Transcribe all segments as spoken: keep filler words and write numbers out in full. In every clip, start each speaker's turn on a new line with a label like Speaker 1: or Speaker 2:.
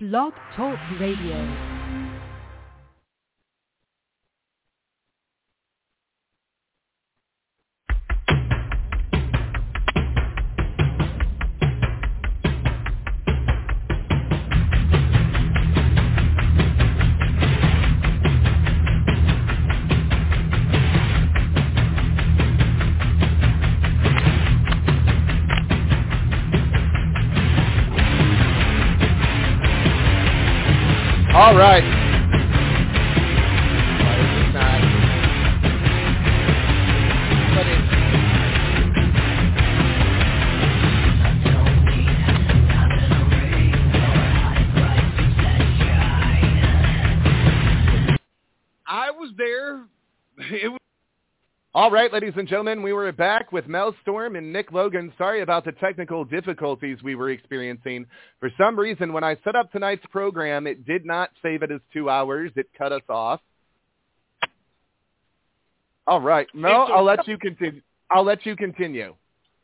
Speaker 1: Blog Talk Radio.
Speaker 2: All right.
Speaker 3: I was there. It was
Speaker 2: All right, ladies and gentlemen, we were back with Mel Storm and Nick Logan. Sorry about the technical difficulties we were experiencing. For some reason, when I set up tonight's program, it did not save it as two hours. It cut us off. All right, Mel, I'll let you continue. I'll let you continue.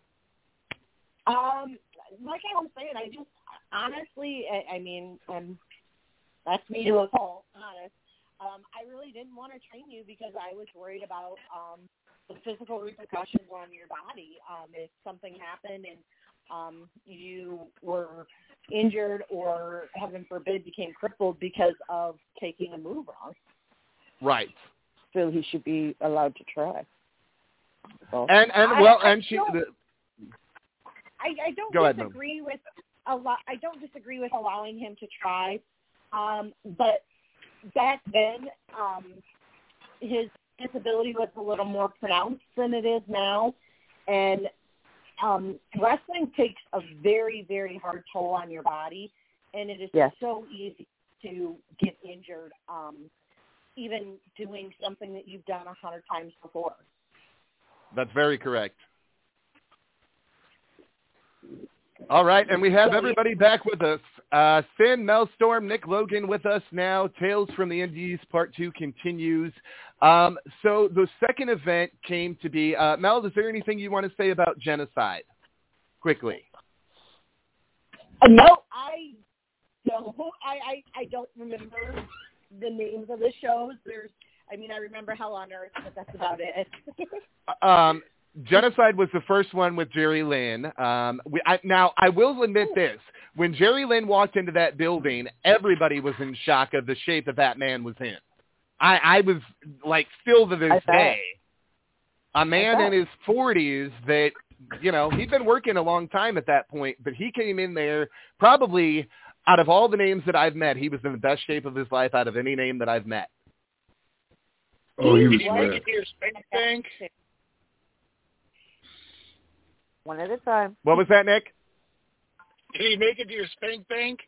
Speaker 4: Um, like I was saying, I just honestly, I, I mean, um, that's me to a fault, honest. Um, I really didn't want to train you because I was worried about um, the physical repercussions on your body. Um, if something happened and um, you were injured or, heaven forbid, became crippled because of taking a move wrong.
Speaker 2: Right.
Speaker 4: So he should be allowed to try. So,
Speaker 2: and and
Speaker 4: I,
Speaker 2: well,
Speaker 4: I
Speaker 2: and she. The,
Speaker 4: I, I don't
Speaker 2: go
Speaker 4: disagree ahead, with a lot. I don't disagree with allowing him to try, um, but. Back then, um, his disability was a little more pronounced than it is now, and um, wrestling takes a very, very hard toll on your body, and it is yes. so easy to get injured, um, even doing something that you've done a hundred times before.
Speaker 2: That's very correct. All right, and we have everybody back with us. Uh, Finn, Mel Storm, Nick Logan with us now. Tales from the Indies Part two continues. Um, so the second event came to be, uh, Mel, is there anything you want to say about Genocide? Quickly.
Speaker 4: Uh, no, I don't. I, I, I don't remember the names of the shows. There's, I mean, I remember Hell on Earth, but that's about it.
Speaker 2: um Genocide was the first one with Jerry Lynn. Um, we, I, now, I will admit this. When Jerry Lynn walked into that building, everybody was in shock of the shape that that man was in. I, I was, like, still to this day, a man in his forties that, you know, he'd been working a long time at that point, but he came in there probably, out of all the names that I've met, he was in the best shape of his life out of any name that I've met.
Speaker 3: Oh, he was good. Bank.
Speaker 4: One at a time.
Speaker 2: What was that, Nick?
Speaker 3: Did he make it to your spank bank?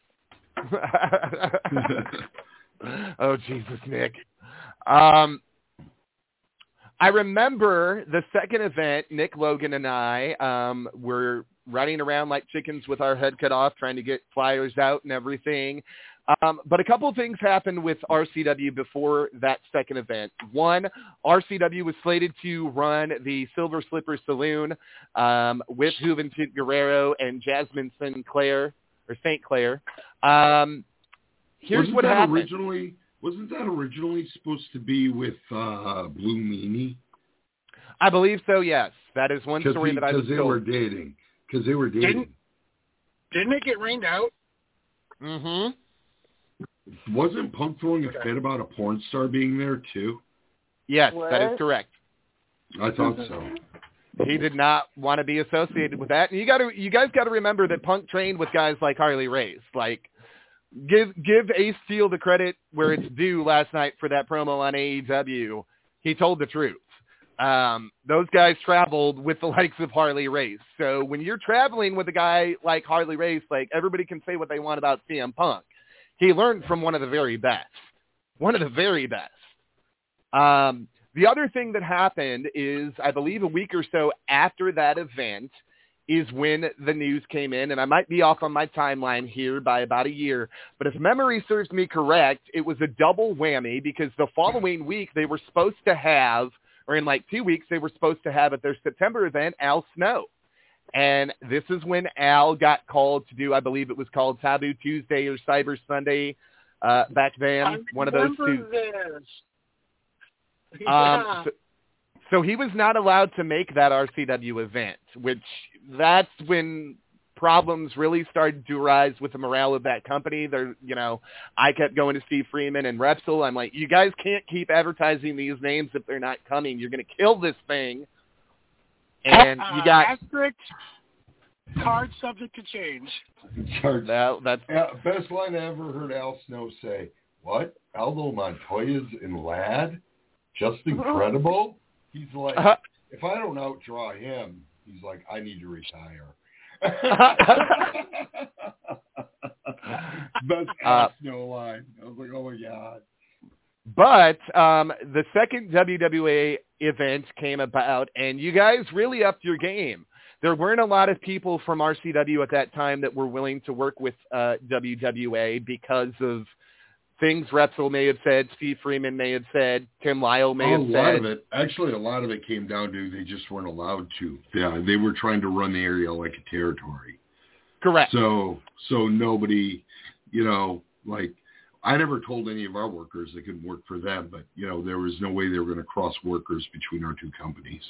Speaker 2: Oh, Jesus, Nick. Um, I remember the second event, Nick Logan and I um, were running around like chickens with our head cut off, trying to get flyers out and everything. Um, but a couple of things happened with R C W before that second event. One, R C W was slated to run the Silver Slipper Saloon um, with Juventud Guerrero and Jasmine Sinclair, or Saint Clair. Um, here's
Speaker 5: wasn't
Speaker 2: what
Speaker 5: that
Speaker 2: happened.
Speaker 5: Originally, wasn't that originally supposed to be with uh, Blue Meanie?
Speaker 2: I believe so, yes. That is one story
Speaker 5: he,
Speaker 2: that I was
Speaker 5: told. Because they were dating. Because they were dating.
Speaker 3: Didn't, didn't it get rained out?
Speaker 2: Mm-hmm.
Speaker 5: Wasn't Punk throwing a fit about a porn star being there too?
Speaker 2: Yes,
Speaker 4: what?
Speaker 2: that is correct.
Speaker 5: I thought so.
Speaker 2: He did not want to be associated with that. And you got to, you guys got to remember that Punk trained with guys like Harley Race. Like, give give Ace Steel the credit where it's due last night for that promo on A E W. He told the truth. Um, those guys traveled with the likes of Harley Race. So when you're traveling with a guy like Harley Race, like everybody can say what they want about C M Punk. He learned from one of the very best. One of the very best. Um, the other thing that happened is, I believe a week or so after that event is when the news came in, and I might be off on my timeline here by about a year, but if memory serves me correct, it was a double whammy because the following week they were supposed to have, or in like two weeks, they were supposed to have at their September event, Al Snow. And this is when Al got called to do, I believe it was called Taboo Tuesday or Cyber Sunday uh, back then.
Speaker 6: I
Speaker 2: one of those two.
Speaker 6: This.
Speaker 2: Um,
Speaker 6: Yeah.
Speaker 2: so, so he was not allowed to make that R C W event, which that's when problems really started to arise with the morale of that company. There, you know, I kept going to Steve Freeman and Repsol. I'm like, you guys can't keep advertising these names if they're not coming. You're going to kill this thing. And
Speaker 6: uh,
Speaker 2: you got
Speaker 6: asterisk, card subject to change.
Speaker 5: Charge.
Speaker 2: that. That's
Speaker 5: Yeah, best line I ever heard Al Snow say. What? Aldo Montoya's in Lad? Just incredible? He's like,
Speaker 2: uh,
Speaker 5: if I don't outdraw him, he's like, I need to retire. Best Al
Speaker 2: Uh,
Speaker 5: Snow line. I was like, oh my God.
Speaker 2: But um, the second W W A event came about, and you guys really upped your game. There weren't a lot of people from R C W at that time that were willing to work with uh, W W A because of things Repsol may have said, Steve Freeman may have said, Tim Lyle may
Speaker 5: Oh,
Speaker 2: have
Speaker 5: a
Speaker 2: said.
Speaker 5: lot of it, actually, a lot of it came down to they just weren't allowed to. Yeah, they were trying to run the area like a territory.
Speaker 2: Correct.
Speaker 5: So, so nobody, you know, like, I never told any of our workers they couldn't work for them, but, you know, there was no way they were going to cross workers between our two companies.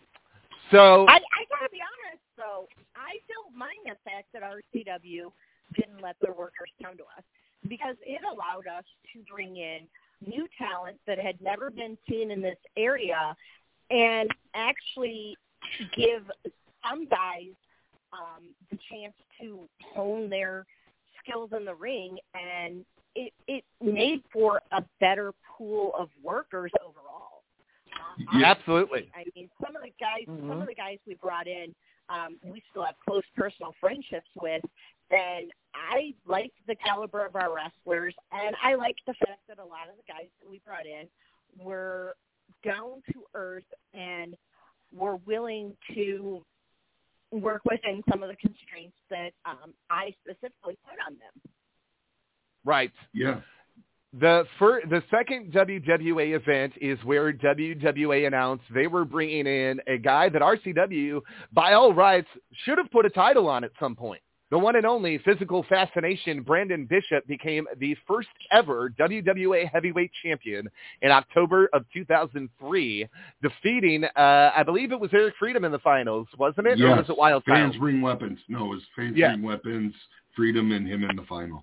Speaker 2: So
Speaker 4: I, I gotta be honest, though. I don't mind the fact that R C W didn't let their workers come to us because it allowed us to bring in new talent that had never been seen in this area and actually give some guys um, the chance to hone their skills in the ring, and it, it made for a better pool of workers overall. Um,
Speaker 2: yeah, absolutely.
Speaker 4: I mean, some of the guys,
Speaker 2: Mm-hmm.
Speaker 4: some of the guys we brought in, um, we still have close personal friendships with, and I liked the caliber of our wrestlers, and I liked the fact that a lot of the guys that we brought in were down to earth and were willing to work within some of the constraints that um, I specifically put on them.
Speaker 2: Right.
Speaker 5: Yeah.
Speaker 2: The fir- the second W W A event is where W W A announced they were bringing in a guy that R C W, by all rights, should have put a title on at some point. The one and only Physical Fascination Brandon Bishop became the first ever W W A heavyweight champion in October of two thousand three, defeating, uh, I believe it was Eric Freedom in the finals, wasn't it?
Speaker 5: Yes.
Speaker 2: Or was it Wild
Speaker 5: Fans
Speaker 2: Child?
Speaker 5: Bring Weapons. No, it was Fans
Speaker 2: Yeah.
Speaker 5: Bring Weapons, Freedom, and him in the final.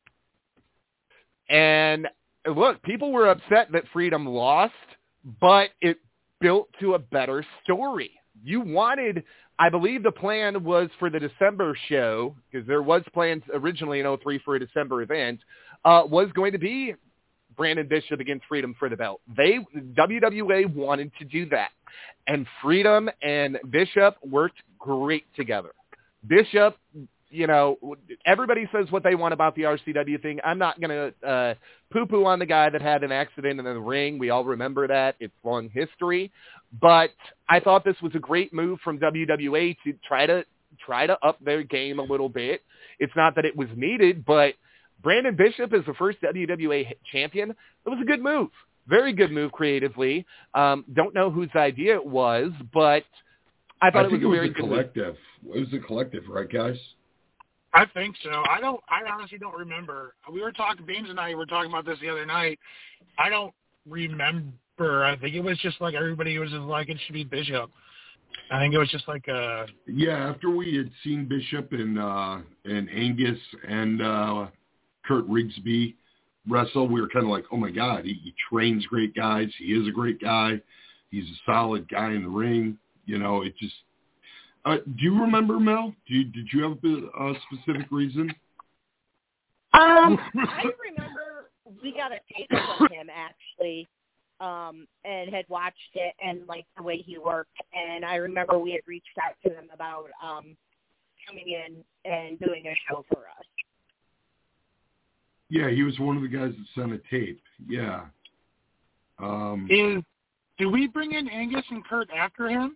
Speaker 2: And look, people were upset that Freedom lost, but it built to a better story. You wanted, I believe the plan was for the December show, because there was plans originally in oh three for a December event, uh, was going to be Brandon Bishop against Freedom for the belt. They, W W A wanted to do that. And Freedom and Bishop worked great together. Bishop, you know, everybody says what they want about the R C W thing. I'm not going to uh, poo-poo on the guy that had an accident in the ring. We all remember that. It's long history. But I thought this was a great move from W W A to try to try to up their game a little bit. It's not that it was needed, but Brandon Bishop is the first W W A champion. It was a good move. Very good move creatively. Um, don't know whose idea it was, but I thought
Speaker 5: I
Speaker 2: it
Speaker 5: think
Speaker 2: was a
Speaker 5: it was
Speaker 2: very
Speaker 5: a
Speaker 2: good move.
Speaker 5: collective. It was a collective, right, guys?
Speaker 6: I think so. I don't. I honestly don't remember. We were talking. Beans and I were talking about this the other night. I don't remember. I think it was just like everybody was just like it should be Bishop. I think it was just like a.
Speaker 5: Yeah, after we had seen Bishop and uh, and Angus and uh, Kurt Rigsby wrestle, we were kind of like, oh my God, he, he trains great guys. He is a great guy. He's a solid guy in the ring. You know, it just. Uh, do you remember, Mel? Do you, did you have a, a specific reason?
Speaker 4: Um, I remember we got a tape from him actually, um, and had watched it and liked the way he worked. And I remember we had reached out to him about um, coming in and doing a show for us.
Speaker 5: Yeah, he was one of the guys that sent a tape. Yeah. Um,
Speaker 6: Is do we bring in Angus and Kurt after him?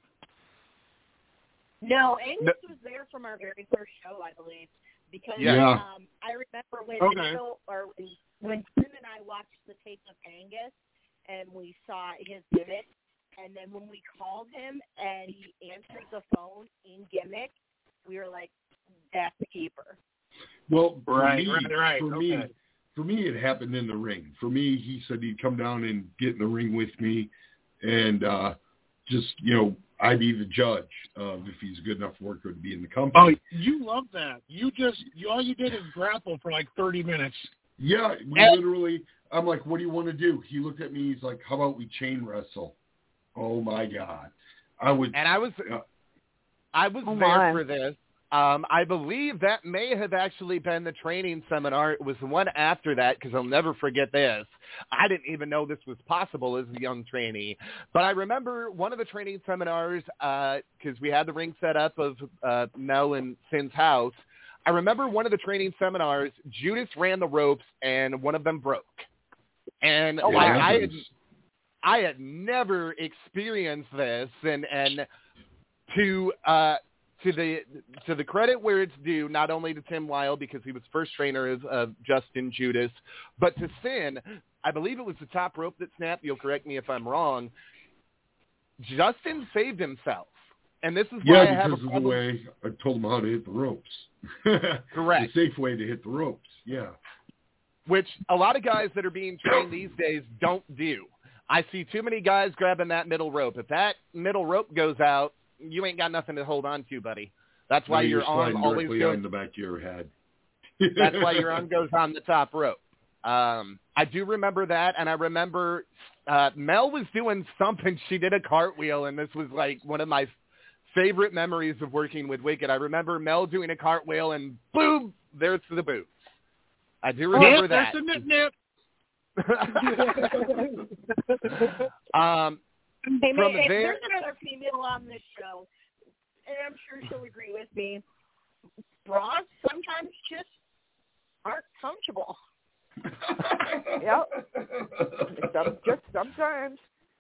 Speaker 4: No, Angus
Speaker 2: No.
Speaker 4: was there from our very first show, I believe, because
Speaker 5: Yeah.
Speaker 4: um, I remember when
Speaker 6: Okay.
Speaker 4: Phil, or when, when Tim and I watched the tape of Angus and we saw his gimmick, And then when we called him and he answered the phone in gimmick, we were like, that's the keeper.
Speaker 5: Well, for
Speaker 6: Right,
Speaker 5: me,
Speaker 6: right, right.
Speaker 5: for
Speaker 6: Okay.
Speaker 5: me, for me, it happened in the ring. For me, he said he'd come down and get in the ring with me, and uh, just you know, I'd be the judge of if he's a good enough worker to be in the
Speaker 6: Oh,
Speaker 5: company.
Speaker 6: you love that. You just, you, all you did is grapple for like thirty minutes.
Speaker 5: Yeah, we
Speaker 2: And-
Speaker 5: literally. I'm like, what do you want to do? He looked at me. He's like, how about we chain wrestle? Oh my God, I would.
Speaker 2: And I was,
Speaker 5: uh,
Speaker 2: I was
Speaker 7: Oh,
Speaker 2: there
Speaker 7: my.
Speaker 2: for this. Um, I believe that may have actually been the training seminar. It was the one after that because I'll never forget this. I didn't even know this was possible as a young trainee. But I remember one of the training seminars because uh, we had the ring set up of uh, Mel and Sin's house. I remember one of the training seminars, Judas ran the ropes and one of them broke. And
Speaker 7: Oh,
Speaker 2: like,
Speaker 7: wow.
Speaker 2: I had I had never experienced this, and and to uh, to the to the credit where it's due, not only to Tim Lyle because he was first trainer of, of Justin Judas, but to Sin, I believe it was the top rope that snapped. You'll correct me if I'm wrong. Justin saved himself, and this is why I
Speaker 5: yeah,
Speaker 2: have a
Speaker 5: because of the
Speaker 2: problem.
Speaker 5: way I told him how to hit the ropes.
Speaker 2: Correct.
Speaker 5: The safe way to hit the ropes. Yeah.
Speaker 2: Which a lot of guys that are being trained these days don't do. I see too many guys grabbing that middle rope. If that middle rope goes out, you ain't got nothing to hold on to, buddy. That's why
Speaker 5: No,
Speaker 2: your
Speaker 5: you're
Speaker 2: arm
Speaker 5: sliding
Speaker 2: always
Speaker 5: directly
Speaker 2: goes.
Speaker 5: on the back of your head.
Speaker 2: That's why your arm goes on the top rope. Um, I do remember that, and I remember uh, Mel was doing something. She did a cartwheel, and this was like one of my favorite memories of working with Wicked. I remember Mel doing a cartwheel, and boom, there's the boots. I do remember
Speaker 6: Nip,
Speaker 2: that.
Speaker 6: That's a nip, nip.
Speaker 2: um,
Speaker 4: Hey,
Speaker 2: From
Speaker 4: man, if
Speaker 2: there-
Speaker 4: there's another female on this show, and I'm sure she'll agree with me, bras sometimes just aren't comfortable.
Speaker 7: Yep. Some, just sometimes.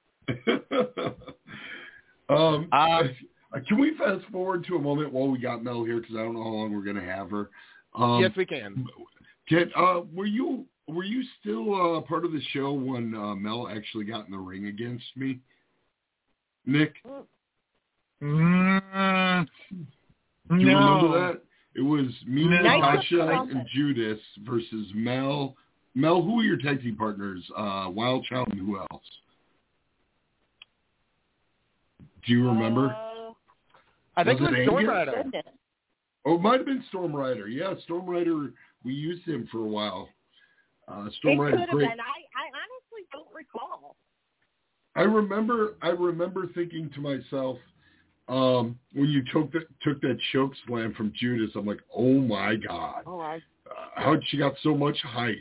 Speaker 5: um,
Speaker 2: Uh,
Speaker 5: can we fast forward to a moment while we got Mel here because I don't know how long we're going to have her. Um,
Speaker 2: yes, we can.
Speaker 5: Can, uh, were you were you still uh, part of the show when uh, Mel actually got in the ring against me, Nick?
Speaker 6: Mm,
Speaker 5: Do you
Speaker 6: no.
Speaker 5: remember that? It was me,
Speaker 6: No.
Speaker 5: Natasha,
Speaker 4: Nice.
Speaker 5: and Judas versus Mel. Mel, who are your tag team partners? Uh, Wild Child and who else? Do you remember?
Speaker 4: Uh,
Speaker 2: I think
Speaker 5: was
Speaker 2: it was
Speaker 5: it
Speaker 2: Storm
Speaker 5: Angus?
Speaker 2: Rider.
Speaker 4: goodness.
Speaker 5: Oh, it might have been Storm Rider. Yeah, Storm Rider. We used him for a while. Uh, Storm
Speaker 4: It
Speaker 5: Rider,
Speaker 4: could have
Speaker 5: great.
Speaker 4: been. I, I honestly don't recall.
Speaker 5: I remember. I remember thinking to myself um, when you took that took that choke slam from Judas. I'm like, oh my God,
Speaker 7: Oh, I,
Speaker 5: uh, how she got so much height.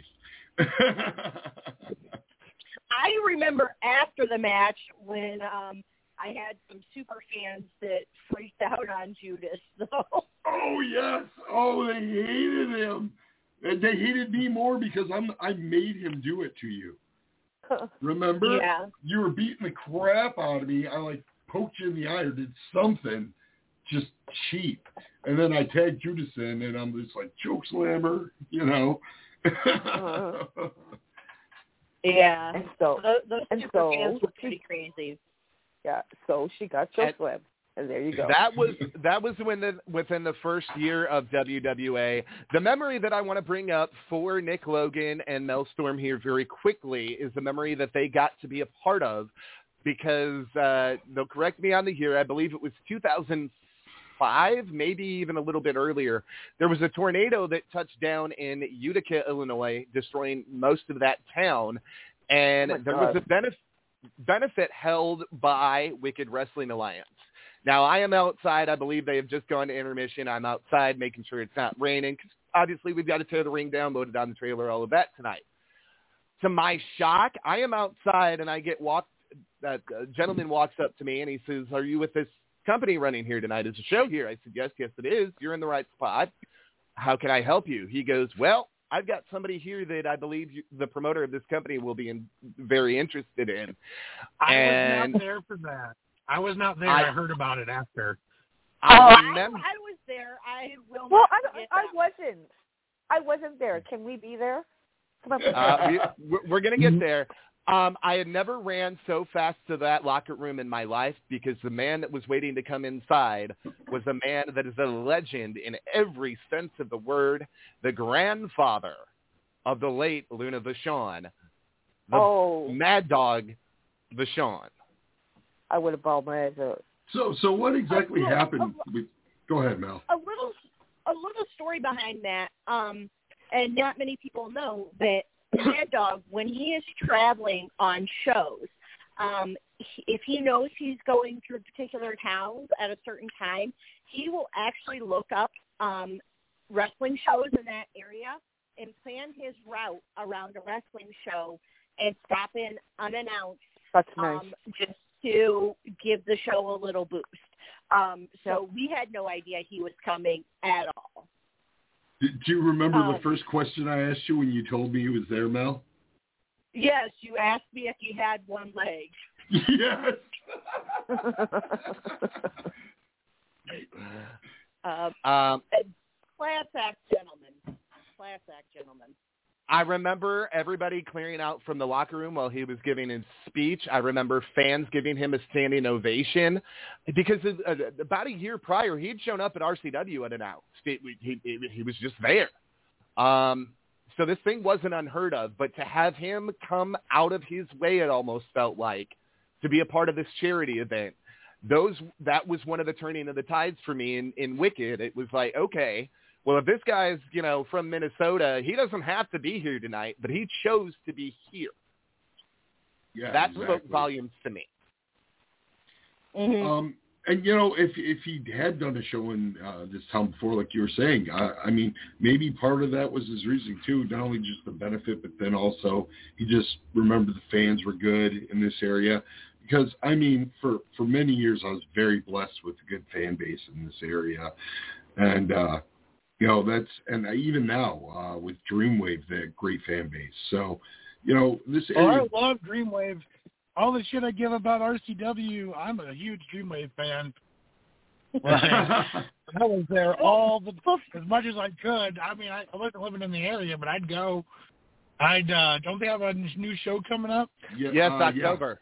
Speaker 4: I remember after the match when um, I had some super fans that freaked out on Judas. So.
Speaker 5: Oh yes. Oh, they hated him. And they hated me more because I'm I made him do it to you. Remember?
Speaker 4: Yeah.
Speaker 5: You were beating the crap out of me. I like poked you in the eye or did something just cheap. And then I tagged Judas in and I'm just like choke slammer, you know.
Speaker 7: Uh-huh.
Speaker 4: Yeah.
Speaker 7: and so,
Speaker 4: Those, those
Speaker 7: and
Speaker 4: super
Speaker 7: so-
Speaker 4: fans were pretty crazy.
Speaker 7: yeah, so she got choke slammed. And there you go.
Speaker 2: That was that was when the, within the first year of W W A. The memory that I want to bring up for Nick Logan and Mel Storm here very quickly is the memory that they got to be a part of because uh, they'll correct me on the year. I believe it was two thousand five, maybe even a little bit earlier. There was a tornado that touched down in Utica, Illinois, destroying most of that town. And
Speaker 7: Oh my
Speaker 2: there
Speaker 7: God.
Speaker 2: was a benefit benefit held by Wicked Wrestling Alliance. Now, I am outside. I believe they have just gone to intermission. I'm outside making sure it's not raining because obviously we've got to tear the ring down, load it on the trailer, all of that tonight. To my shock, I am outside and I get walked. That uh, gentleman walks up to me and he says, "Are you with this company running here tonight? Is a show here?" I said, "Yes, yes, it is. You're in the right spot. How can I help you?" He goes, "Well, I've got somebody here that I believe you, the promoter of this company will be in, very interested in."
Speaker 6: I
Speaker 2: And
Speaker 6: was not there for that. I was not there.
Speaker 2: I-
Speaker 6: I, heard about it after.
Speaker 2: I
Speaker 4: I,
Speaker 2: remember.
Speaker 4: I was there. I will
Speaker 7: well,
Speaker 4: not
Speaker 7: I,
Speaker 4: forget
Speaker 7: I
Speaker 4: that.
Speaker 7: wasn't. I wasn't there. Can we be there? Come on.
Speaker 2: Uh, we, we're- we're going to get there. Um, I had never ran so fast to that locker room in my life because the man that was waiting to come inside was a man that is a legend in every sense of the word, the grandfather of the late Luna Vachon, the
Speaker 7: Oh.
Speaker 2: Mad Dog Vachon.
Speaker 7: I would have bawled my eyes out.
Speaker 5: So, so what exactly
Speaker 4: A little-
Speaker 5: happened?
Speaker 4: a-
Speaker 5: With, go ahead, Mel.
Speaker 4: A little, a little story behind that, um, and not many people know that Mad Dog, when he is traveling on shows, um, he- if he knows he's going through particular towns at a certain time, he will actually look up um, wrestling shows in that area and plan his route around a wrestling show and stop in unannounced.
Speaker 7: That's nice.
Speaker 4: Um, just to give the show a little boost. Um, so we had no idea he was coming at all.
Speaker 5: Did, do you remember
Speaker 4: Um,
Speaker 5: the first question I asked you when you told me he was there, Mel?
Speaker 4: Yes, you asked me if he had one leg.
Speaker 5: Yes.
Speaker 4: Um,
Speaker 2: Um,
Speaker 4: class act gentleman. Class act gentleman.
Speaker 2: I remember everybody clearing out from the locker room while he was giving his speech. I remember fans giving him a standing ovation because uh, about a year prior, he'd shown up at R C W unannounced. He, he, he, he was just there. Um, so this thing wasn't unheard of, but to have him come out of his way, it almost felt like, to be a part of this charity event, those that was one of the turning of the tides for me in, in Wicked. It was like, okay, well, if this guy's, you know, from Minnesota, he doesn't have to be here tonight, but he chose to be here.
Speaker 5: Yeah,
Speaker 2: that
Speaker 5: exactly.
Speaker 2: spoke volumes to me.
Speaker 4: Mm-hmm.
Speaker 5: Um, and you know, if if he had done a show in uh, this town before, like you were saying, I, I mean, maybe part of that was his reasoning too. Not only just the benefit, but then also he just remembered the fans were good in this area. Because I mean, for for many years, I was very blessed with a good fan base in this area, and uh, you know that's and even now uh, with Dreamwave, that great fan base. So, you know, this area.
Speaker 6: Oh, I love Dreamwave. All the shit I give about R C W, I'm a huge Dreamwave fan. Like, I was there all the as much as I could. I mean, I, I wasn't living in the area, but I'd go. I'd uh, don't they have a new show coming up?
Speaker 5: Yeah,
Speaker 2: Yes,
Speaker 5: uh,
Speaker 2: October.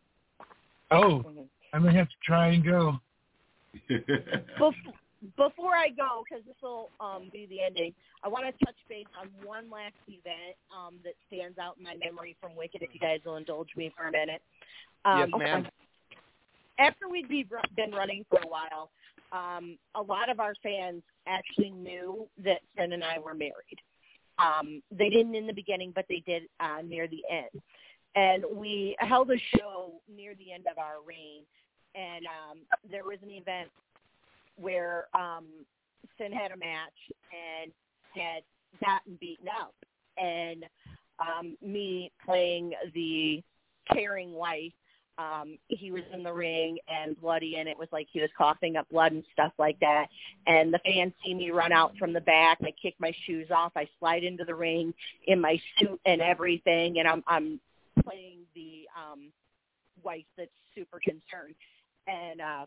Speaker 6: Oh, I may have to try and go.
Speaker 5: Yeah.
Speaker 4: Bef- before I go, because this will um, be the ending, I want to touch base on one last event um, that stands out in my memory from Wicked, if you guys will indulge me for a minute. Um,
Speaker 2: Yes, ma'am.
Speaker 4: After we'd be, been running for a while, um, a lot of our fans actually knew that Finn and I were married. Um, they didn't in the beginning, but they did uh, near the end. And we held a show near the end of our reign, and um, there was an event where um, Finn had a match and had gotten beaten up. And um, me playing the caring wife, um, he was in the ring and bloody, and it was like he was coughing up blood and stuff like that. And the fans see me run out from the back. I kick my shoes off. I slide into the ring in my suit and everything, and I'm, I'm playing the um, wife that's super concerned. And uh,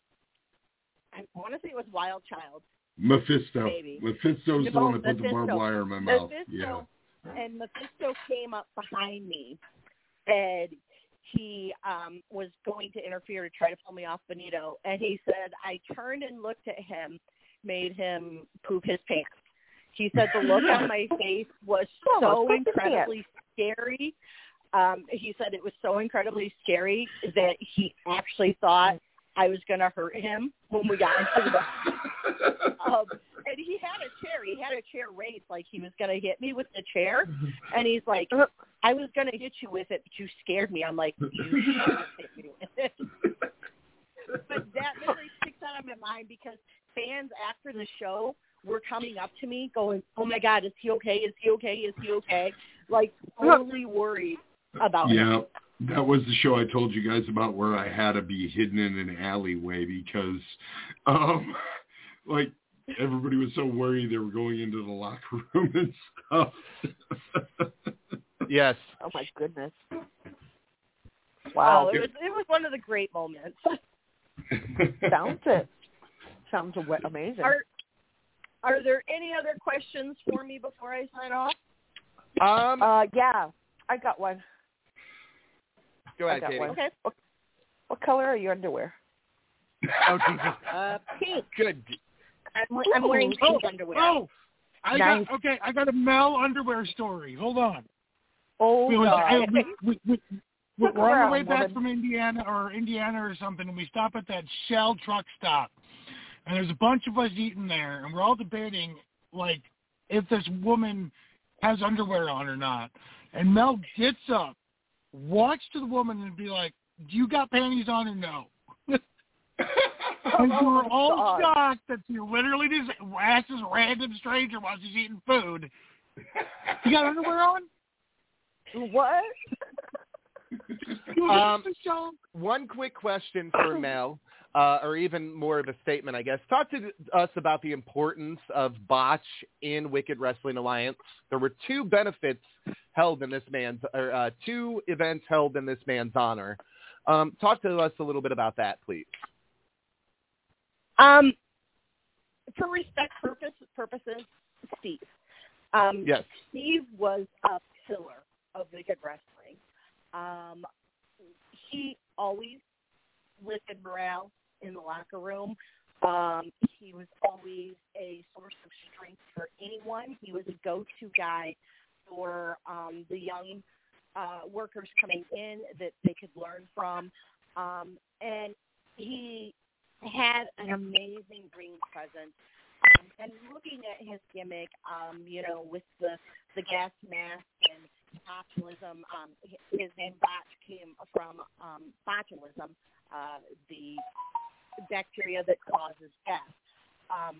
Speaker 4: I want to say it was Wild Child.
Speaker 5: Mephisto.
Speaker 4: Maybe.
Speaker 5: Mephisto's the
Speaker 4: Oh,
Speaker 5: one that put the
Speaker 4: Mephisto.
Speaker 5: barbed wire in my mouth.
Speaker 4: Mephisto,
Speaker 5: Yeah.
Speaker 4: And Mephisto came up behind me, and he um, was going to interfere to try to pull me off Benito. And he said, I turned and looked at him, made him poop his pants. He said the look on my face was
Speaker 7: Oh,
Speaker 4: so
Speaker 7: poop his
Speaker 4: incredibly scary. Um, he said it was so incredibly scary that he actually thought I was going to hurt him when we got into the um, and he had a chair. He had a chair raised like he was going to hit me with the chair. And he's like, I was going to hit you with it, but you scared me. I'm like, you should have hit me with it. But that really sticks out of my mind because fans after the show were coming up to me going, oh, my God, is he okay? Is he okay? Is he okay? Like, totally worried about
Speaker 5: Yeah.
Speaker 4: him.
Speaker 5: That was the show I told you guys about where I had to be hidden in an alleyway because, um, like, everybody was so worried they were going into the locker room and stuff.
Speaker 2: Yes.
Speaker 7: Oh, my goodness.
Speaker 4: Wow.
Speaker 7: Wow.
Speaker 4: Oh, it was, it was one of the great moments.
Speaker 7: Sounds it. Sounds awa- amazing.
Speaker 4: Are, are there any other questions for me before I sign off?
Speaker 2: Um,
Speaker 7: Uh, yeah, I got one.
Speaker 2: Go
Speaker 7: I
Speaker 2: ahead,
Speaker 7: got
Speaker 2: Katie.
Speaker 7: one.
Speaker 4: Okay.
Speaker 7: What, what color are your underwear?
Speaker 2: Oh, Jesus.
Speaker 4: Uh, pink.
Speaker 2: Good.
Speaker 4: I'm, I'm wearing
Speaker 6: oh,
Speaker 4: pink underwear.
Speaker 6: Oh, I
Speaker 7: Nice.
Speaker 6: got okay. I got a Mel underwear story. Hold on.
Speaker 7: Oh,
Speaker 6: We was, I,
Speaker 7: God.
Speaker 6: we, we, we, we,
Speaker 7: Look
Speaker 6: we're on the
Speaker 7: around,
Speaker 6: way back
Speaker 7: woman.
Speaker 6: from Indiana or Indiana or something, and we stop at that Shell truck stop, and there's a bunch of us eating there, and we're all debating like if this woman has underwear on or not. And Mel gets up, walks to the woman, and be like, "Do you got panties on or no?" And we were all
Speaker 7: God.
Speaker 6: shocked that you literally just asked this random stranger while she's eating food. You got underwear on?
Speaker 7: What?
Speaker 2: Um, one quick question for Mel, uh, or even more of a statement, I guess. Talk to us about the importance of botch in Wicked Wrestling Alliance. There were two benefits held in this man's, or uh, two events held in this man's honor. Um, talk to us a little bit about that, please.
Speaker 4: Um, for respect purpose, purposes, Steve. Um,
Speaker 2: Yes.
Speaker 4: Steve was a pillar of Wicked Wrestling. Um, he always lifted morale in the locker room. Um, he was always a source of strength for anyone. He was a go-to guy for um, the young uh, workers coming in that they could learn from. Um, and he had an amazing ring presence. Um, and looking at his gimmick, um, you know, with the, the gas mask and botulism, um, his name Botch came from um, botulism, uh, the bacteria that causes death. Um,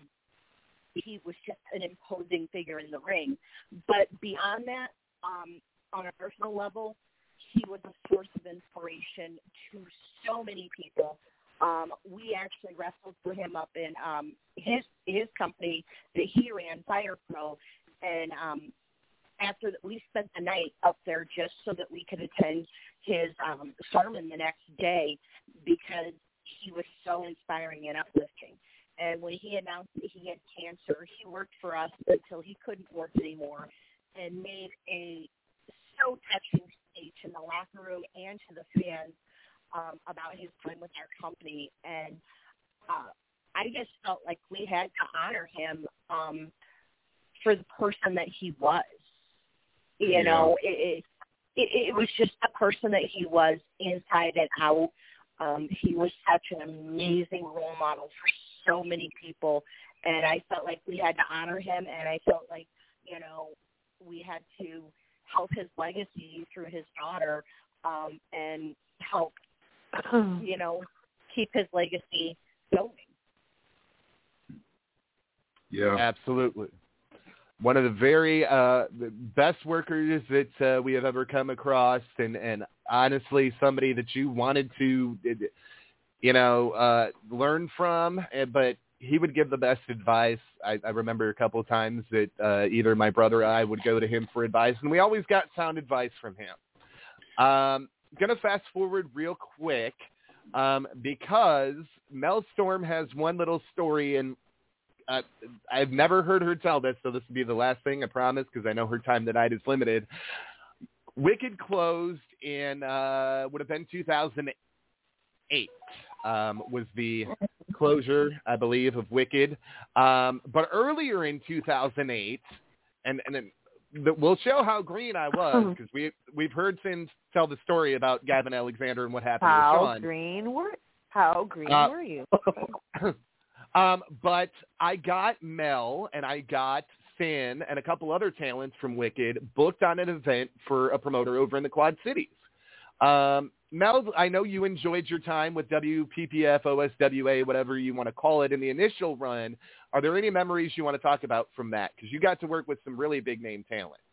Speaker 4: he was just an imposing figure in the ring. But beyond that, um, on a personal level, he was a source of inspiration to so many people. Um, we actually wrestled for him up in um, his his company that he ran, Fire Pro, and um, after that, we spent the night up there just so that we could attend his um, sermon the next day because he was so inspiring and uplifting. And when he announced that he had cancer, he worked for us until he couldn't work anymore and made a so touching speech in the locker room and to the fans um, about his time with our company. And uh, I just felt like we had to honor him um, for the person that he was. You
Speaker 5: Yeah.
Speaker 4: know, it, it, it was just the person that he was inside and out. Um, he was such an amazing role model for so many people, and I felt like we had to honor him, and I felt like, you know, we had to help his legacy through his daughter um, and help, you know, keep his legacy going.
Speaker 5: Yeah.
Speaker 2: Absolutely. One of the very uh, the best workers that uh, we have ever come across, and, and honestly, somebody that you wanted to, you know, uh, learn from. But he would give the best advice. I, I remember a couple of times that uh, either my brother or I would go to him for advice, and we always got sound advice from him. Um, gonna fast forward real quick um, because Mel Storm has one little story in. Uh, I've never heard her tell this, so this will be the last thing, I promise, because I know her time tonight is limited. Wicked closed in, uh, would have been two thousand eight, um, was the closure, I believe, of Wicked. Um, but earlier in two thousand eight, and, and then the, we'll show how green I was, because we, we've heard Finn tell the story about Gavin Alexander and what happened
Speaker 7: How
Speaker 2: with Sean.
Speaker 7: green were How green
Speaker 2: Uh,
Speaker 7: were you?
Speaker 2: Um, but I got Mel and I got Finn and a couple other talents from Wicked booked on an event for a promoter over in the Quad Cities. Um, Mel, I know you enjoyed your time with W P P F, O S W A, whatever you want to call it, in the initial run. Are there any memories you want to talk about from that? Because you got to work with some really big-name talent.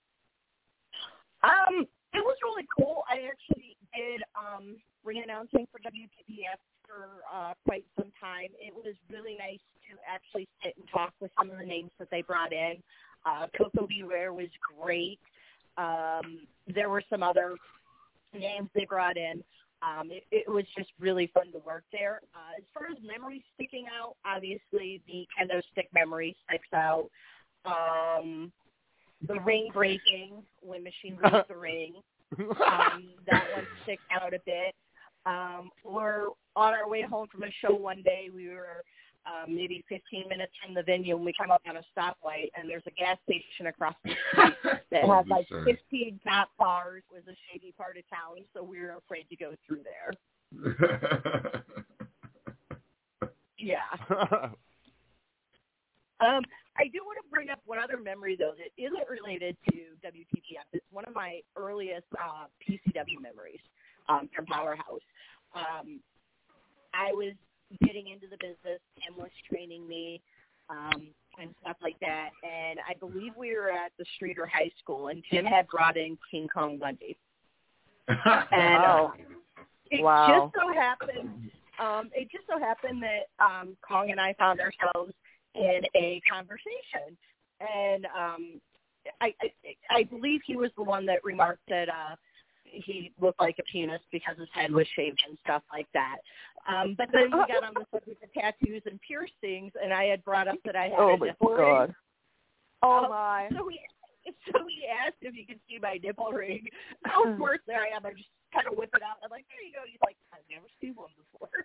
Speaker 4: Um, it was really cool. I actually did um, ring announcing for W P P F for uh, quite some time. It was really nice to actually sit and talk with some of the names that they brought in. Uh, Coco Beware was great. Um, there were some other names they brought in. Um, it, it was just really fun to work there. Uh, as far as memories sticking out, obviously the kendo stick memory sticks out. Um, the ring breaking when Machine broke the ring. Um, that one sticks out a bit. Um, we're on our way home from a show one day. We were um, maybe fifteen minutes from the venue, and we come up on a stoplight, and there's a gas station across the street that
Speaker 5: Oh,
Speaker 4: has like
Speaker 5: sorry.
Speaker 4: fifteen top bars. It was a shady part of town, so we were afraid to go through there. Yeah. Um, I do want to bring up one other memory, though, that isn't related to W T P F. It's one of my earliest uh, P C W memories um, from Powerhouse. Um, I was getting into the business. Tim was training me um, and stuff like that. And I believe we were at the Streeter High School, and Tim had brought in King Kong Bundy. And uh,
Speaker 7: Oh.
Speaker 4: it
Speaker 7: Wow.
Speaker 4: just so happened, um, it just so happened that um, Kong and I found ourselves in a conversation, and um, I, I I believe he was the one that remarked that uh, he looked like a penis because his head was shaved and stuff like that. Um, but then we got on the subject of tattoos and piercings, and I had brought up that I had
Speaker 7: Oh
Speaker 4: a
Speaker 7: my
Speaker 4: nipple
Speaker 7: God.
Speaker 4: ring.
Speaker 7: Oh
Speaker 4: Um,
Speaker 7: my.
Speaker 4: So he so he asked if he could see my nipple ring. Of course, there I am. I just kind of whip it out. I'm like, there you go. He's like, I've never seen one before.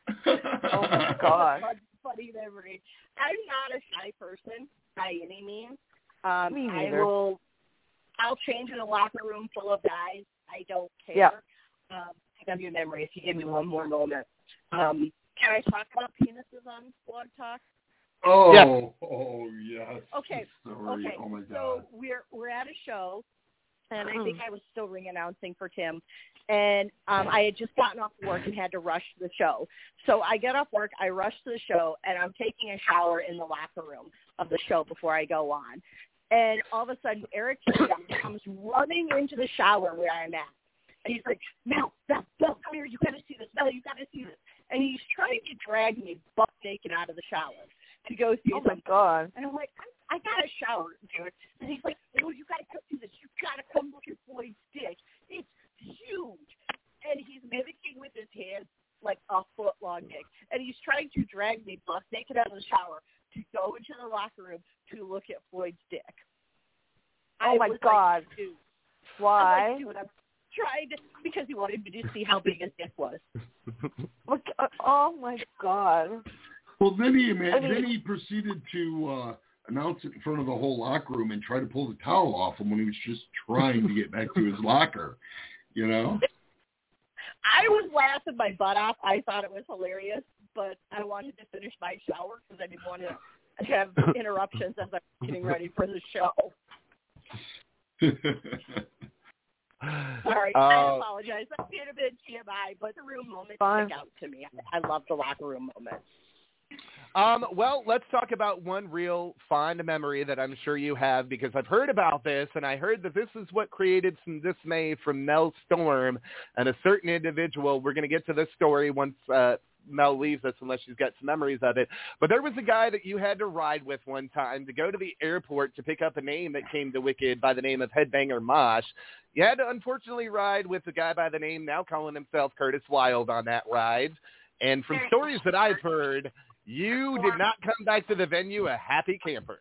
Speaker 7: Oh my God.
Speaker 4: Funny memory. I'm not a shy person by any means. Um,
Speaker 7: Me
Speaker 4: I
Speaker 7: neither.
Speaker 4: will. I'll change in a locker room full of guys. I don't care.
Speaker 7: Yeah.
Speaker 4: Um, I have your memory if you give me one more moment. Um, can I talk about penises on Blog Talk?
Speaker 5: Oh,
Speaker 2: Yeah.
Speaker 5: oh yes.
Speaker 4: Okay.
Speaker 5: Sorry.
Speaker 4: Okay.
Speaker 5: Oh my God.
Speaker 4: So we're we're at a show, and I think I was still ring announcing for Tim. And um, I had just gotten off work and had to rush to the show. So I get off work, I rush to the show, and I'm taking a shower in the locker room of the show before I go on. And all of a sudden, Eric comes running into the shower where I'm at. And he's like, Mel, Mel, Mel, come here. You got to see this. Mel, you got to see this. And he's trying to drag me butt naked out of the shower to go see
Speaker 7: Oh my
Speaker 4: something.
Speaker 7: God.
Speaker 4: And I'm like, I, I got a shower, dude. And he's like, no, you got to come do this. You got to come look at Floyd's dick. It's huge. And he's mimicking with his hands like a foot long dick. And he's trying to drag me butt naked out of the shower to go into the locker room to look at Floyd's dick.
Speaker 7: Oh
Speaker 4: I
Speaker 7: my
Speaker 4: was
Speaker 7: God.
Speaker 4: Like, dude.
Speaker 7: Why?
Speaker 4: I'm like, dude, I'm trying to, because he wanted me to see how big his dick was.
Speaker 7: Look, uh, oh my God.
Speaker 5: Well, then he
Speaker 7: I mean-
Speaker 5: then he proceeded to uh, announce it in front of the whole locker room and try to pull the towel off him when he was just trying to get back to his locker. You know.
Speaker 4: I was laughing my butt off. I thought it was hilarious, but I wanted to finish my shower because I didn't want to have interruptions as I was getting ready for the show. Sorry,
Speaker 2: Uh,
Speaker 4: I apologize. That could have been T M I, but the room moments
Speaker 7: Fine.
Speaker 4: stick out to me. I, I love the locker room moments.
Speaker 2: Um, well, let's talk about one real fond memory that I'm sure you have, because I've heard about this, and I heard that this is what created some dismay from Mel Storm and a certain individual. We're going to get to this story once uh, Mel leaves us, unless she's got some memories of it. But there was a guy that you had to ride with one time to go to the airport to pick up a name that came to Wicked by the name of Headbanger Mosh. You had to unfortunately ride with a guy by the name, now calling himself Curtis Wilde, on that ride. And from stories that I've heard, you did not come back to the venue a happy camper.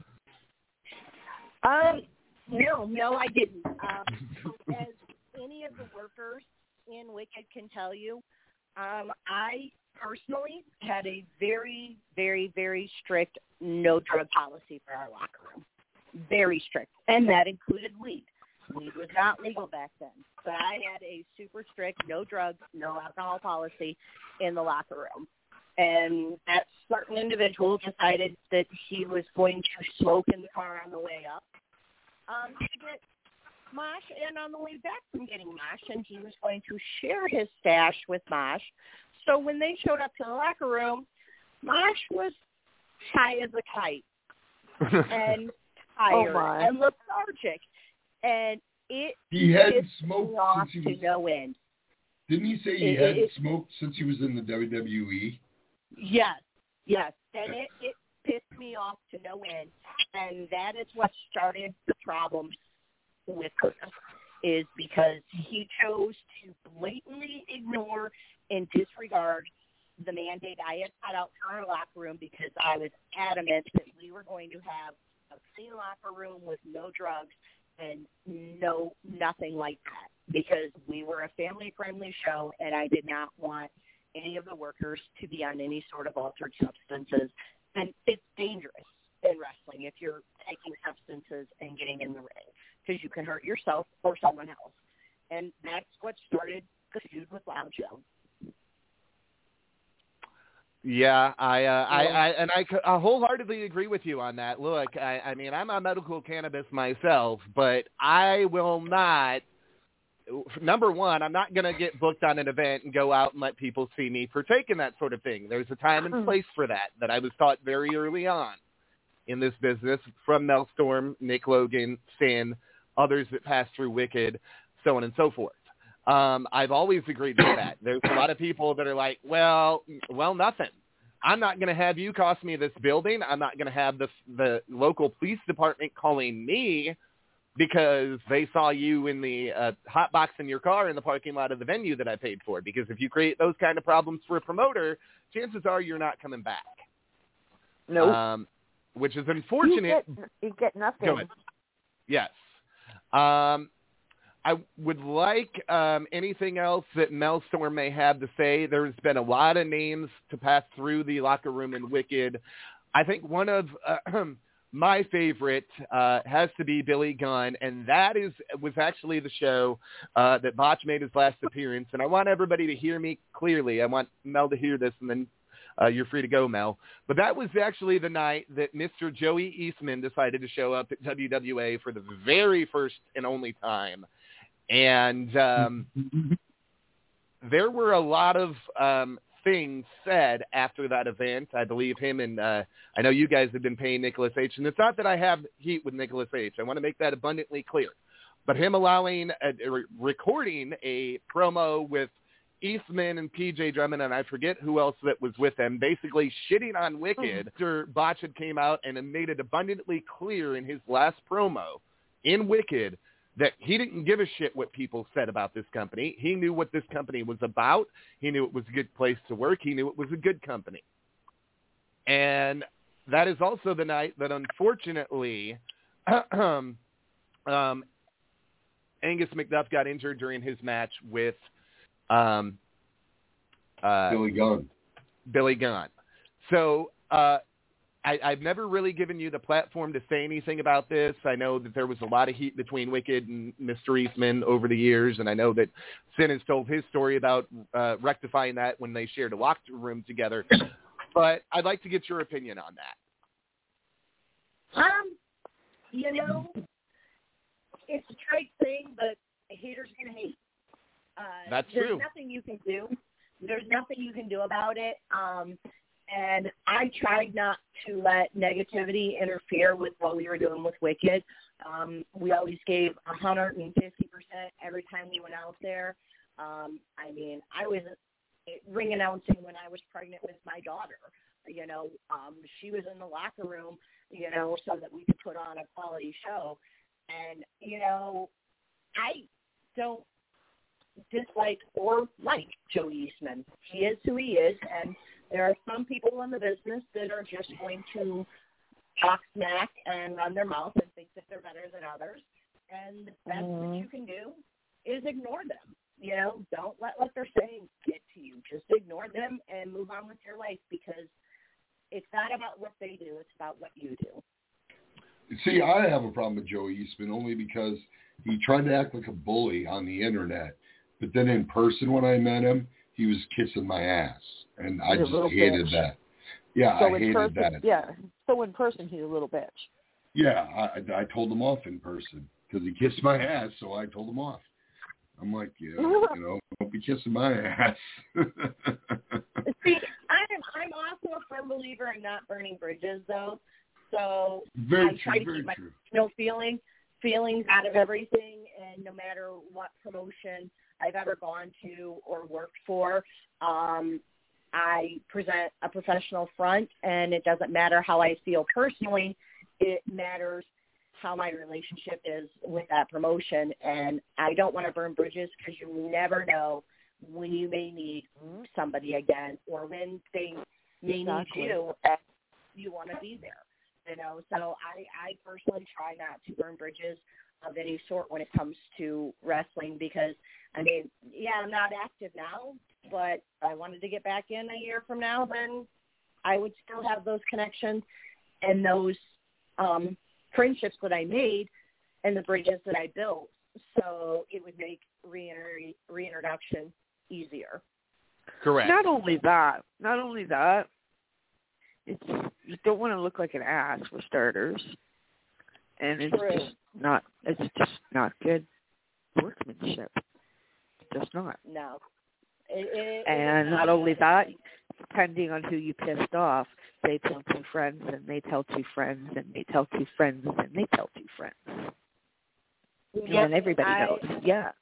Speaker 4: Um, no, no, I didn't. Um, as any of the workers in Wicked can tell you, um, I personally had a very, very, very strict no drug policy for our locker room. Very strict. And that included weed. Weed was not legal back then. But I had a super strict no drugs, no alcohol policy in the locker room. And that certain individual decided that he was going to smoke in the car on the way up um, to get Mosh, and on the way back from getting Mosh, and he was going to share his stash with Mosh. So when they showed up to the locker room, Mosh was high as a kite and tired
Speaker 7: Oh, my.
Speaker 4: and lethargic. And it
Speaker 5: He hadn't
Speaker 4: pissed
Speaker 5: smoked
Speaker 4: me off
Speaker 5: since he
Speaker 4: to
Speaker 5: was.
Speaker 4: no end.
Speaker 5: Didn't he say he
Speaker 4: It-
Speaker 5: hadn't
Speaker 4: it-
Speaker 5: smoked since he was in the W W E?
Speaker 4: Yes, yes. And it, it pissed me off to no end. And that is what started the problems with Curtis, is because he chose to blatantly ignore and disregard the mandate I had put out for our locker room, because I was adamant that we were going to have a clean locker room with no drugs and no nothing like that. because we were a family-friendly show, and I did not want any of the workers to be on any sort of altered substances. And it's dangerous in wrestling if you're taking substances and getting in the ring, because you can hurt yourself or someone else. And that's what started the feud with Loud Joe.
Speaker 2: Yeah, I, uh, I, I, and I, I wholeheartedly agree with you on that. Look, I, I mean, I'm on medical cannabis myself, but I will not. Number one, I'm not going to get booked on an event and go out and let people see me partake in that sort of thing. There's a time and place for that that I was taught very early on in this business from Mel Storm, Nick Logan, Sin, others that passed through Wicked, so on and so forth. Um, I've always agreed with that. There's a lot of people that are like, well, well, nothing. I'm not going to have you cost me this building. I'm not going to have the the local police department calling me because they saw you in the uh, hot box in your car in the parking lot of the venue that I paid for. Because if you create those kind of problems for a promoter, chances are you're not coming back.
Speaker 7: No. Nope.
Speaker 2: Um, which is unfortunate.
Speaker 7: You get, you get nothing.
Speaker 2: Go ahead. Yes. Um, I would like um, anything else that Mel Storm may have to say. There's been a lot of names to pass through the locker room in Wicked. I think one of uh, my favorite uh, has to be Billy Gunn, and that is was actually the show uh, that Botch made his last appearance. And I want everybody to hear me clearly. I want Mel to hear this, and then uh, you're free to go, Mel. But that was actually the night that Mister Joey Eastman decided to show up at W W A for the very first and only time. And um, there were a lot of um, things said after that event. I believe him and uh, I know you guys have been paying Nicholas H. And it's not that I have heat with Nicholas H. I want to make that abundantly clear. But him allowing, a, a, recording a promo with Eastman and P J Drummond, and I forget who else that was with them, basically shitting on Wicked. After Botch had came out and made it abundantly clear in his last promo in Wicked that he didn't give a shit what people said about this company. He knew what this company was about. He knew it was a good place to work. He knew it was a good company. And that is also the night that, unfortunately, um, Angus McDuff got injured during his match with um, uh,
Speaker 5: Billy Gunn.
Speaker 2: Billy Gunn. So uh, I, I've never really given you the platform to say anything about this. I know that there was a lot of heat between Wicked and Mister Eastman over the years, and I know that Sin has told his story about uh, rectifying that when they shared a locker room together. But I'd like to get your opinion on that.
Speaker 4: Um, you know, it's a trite thing, but haters gonna hate. Uh,
Speaker 2: That's
Speaker 4: there's
Speaker 2: true.
Speaker 4: There's nothing you can do. There's nothing you can do about it. Um, And I tried not to let negativity interfere with what we were doing with Wicked. Um, we always gave one hundred fifty percent every time we went out there. Um, I mean, I was ring announcing when I was pregnant with my daughter. You know, um, she was in the locker room, you know, so that we could put on a quality show. And, you know, I don't dislike or like Joey Eastman. He is who he is, and there are some people in the business that are just going to talk smack and run their mouth and think that they're better than others. And the best mm-hmm. that you can do is ignore them. You know, don't let what they're saying get to you. Just ignore them and move on with your life, because it's not about what they do. It's about what you do.
Speaker 5: See, I have a problem with Joey Eastman only because he tried to act like a bully on the internet. But then in person when I met him, he was kissing my ass. And I
Speaker 7: He's
Speaker 5: just hated
Speaker 7: bitch.
Speaker 5: that. Yeah,
Speaker 7: so
Speaker 5: I hated
Speaker 7: person,
Speaker 5: that.
Speaker 7: Yeah, so in person he's a little bitch.
Speaker 5: Yeah, I, I told him off in person because he kissed my ass, so I told him off. I'm like, yeah, you know, don't be kissing my ass.
Speaker 4: See, I'm I'm also a firm believer in not burning bridges, though. So
Speaker 5: very
Speaker 4: I try
Speaker 5: true,
Speaker 4: to
Speaker 5: very
Speaker 4: keep my
Speaker 5: true.
Speaker 4: no feeling feelings out of everything, and no matter what promotion I've ever gone to or worked for, um, I present a professional front, and it doesn't matter how I feel personally. It matters how my relationship is with that promotion, and I don't want to burn bridges because you never know when you may need somebody again or when they may
Speaker 7: Exactly.
Speaker 4: need you and you want to be there. You know, so I, I personally try not to burn bridges. of any sort when it comes to wrestling because, I mean, yeah, I'm not active now, but I wanted to get back in a year from now, then I would still have those connections and those um, friendships that I made and the bridges that I built. So it would make reinter- reintroduction easier.
Speaker 2: Correct.
Speaker 7: Not only that, not only that, it's you don't want to look like an ass for starters, and it's
Speaker 4: True.
Speaker 7: just not. It's just not good workmanship. It's just not.
Speaker 4: No. It, it,
Speaker 7: And
Speaker 4: it
Speaker 7: not only that, depending on who you pissed off, they tell two friends, and they tell two friends, and they tell two friends, and they tell two friends.
Speaker 4: Yes,
Speaker 7: and everybody
Speaker 4: I,
Speaker 7: knows. Yeah.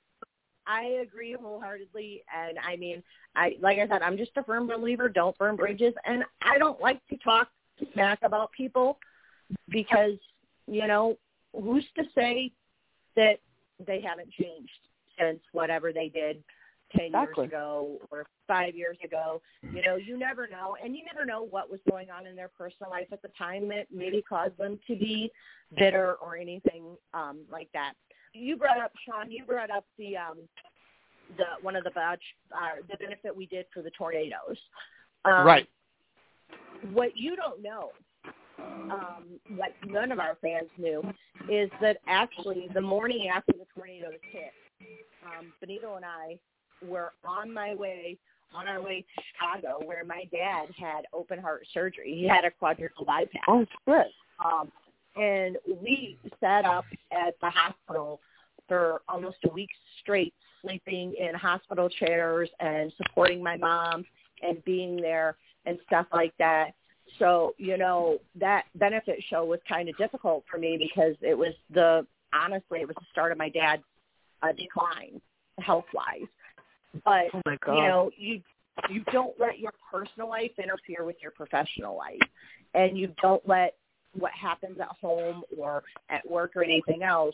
Speaker 4: I agree wholeheartedly, and I mean, I like I said, I'm just a firm believer. Don't burn bridges, and I don't like to talk smack about people because you know who's to say that they haven't changed since whatever they did ten
Speaker 7: Exactly.
Speaker 4: years ago or five years ago. You know, you never know, and you never know what was going on in their personal life at the time that maybe caused them to be bitter or anything um, like that. You brought up, Sean, you brought up the um, the one of the badge, uh, the benefit we did for the tornadoes. Um,
Speaker 2: right.
Speaker 4: What you don't know, um, what none of our fans knew, is that actually the morning after the tornadoes hit, um, Benito and I were on my way, on our way to Chicago, where my dad had open heart surgery. He had a quadruple bypass.
Speaker 7: Oh, good.
Speaker 4: Um, and we sat up at the hospital for almost a week straight, sleeping in hospital chairs and supporting my mom and being there and stuff like that. So, you know, that benefit show was kind of difficult for me because it was the, honestly, it was the start of my dad's uh, decline health-wise. But,
Speaker 7: Oh my God.
Speaker 4: you know, you you don't let your personal life interfere with your professional life, and you don't let what happens at home or at work or anything else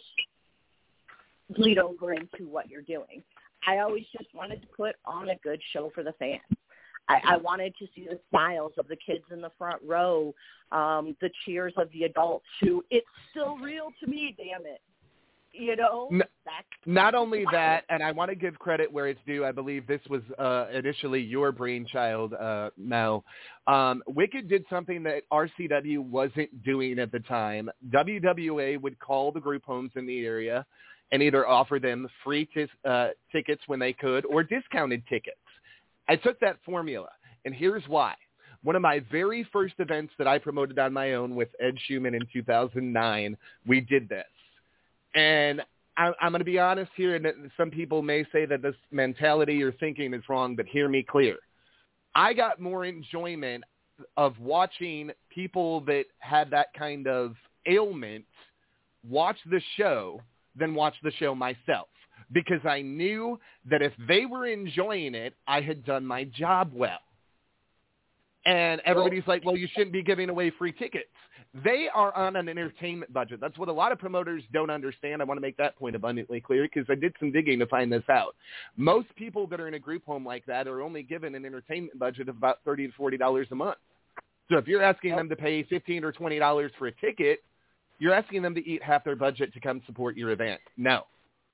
Speaker 4: bleed over into what you're doing. I always just wanted to put on a good show for the fans. I, I wanted to see the smiles of the kids in the front row, um, the cheers of the adults who, it's still real to me, damn it. You know?
Speaker 2: N-
Speaker 4: That's
Speaker 2: Not only that, and I want to give credit where it's due. I believe this was uh, initially your brainchild, uh, Mel. Um, Wicked did something that R C W wasn't doing at the time. W W A would call the group homes in the area and either offer them free t- uh, tickets when they could or discounted tickets. I took that formula, and here's why. One of my very first events that I promoted on my own with Ed Schumann in two thousand nine, we did this. And I, I'm going to be honest here, and some people may say that this mentality or thinking is wrong, but hear me clear. I got more enjoyment of watching people that had that kind of ailment watch the show than watch the show myself, because I knew that if they were enjoying it, I had done my job well. And everybody's like, well, you shouldn't be giving away free tickets. They are on an entertainment budget. That's what a lot of promoters don't understand. I want to make that point abundantly clear because I did some digging to find this out. Most people that are in a group home like that are only given an entertainment budget of about thirty to forty dollars a month. So if you're asking them to pay fifteen or twenty dollars for a ticket, you're asking them to eat half their budget to come support your event. No.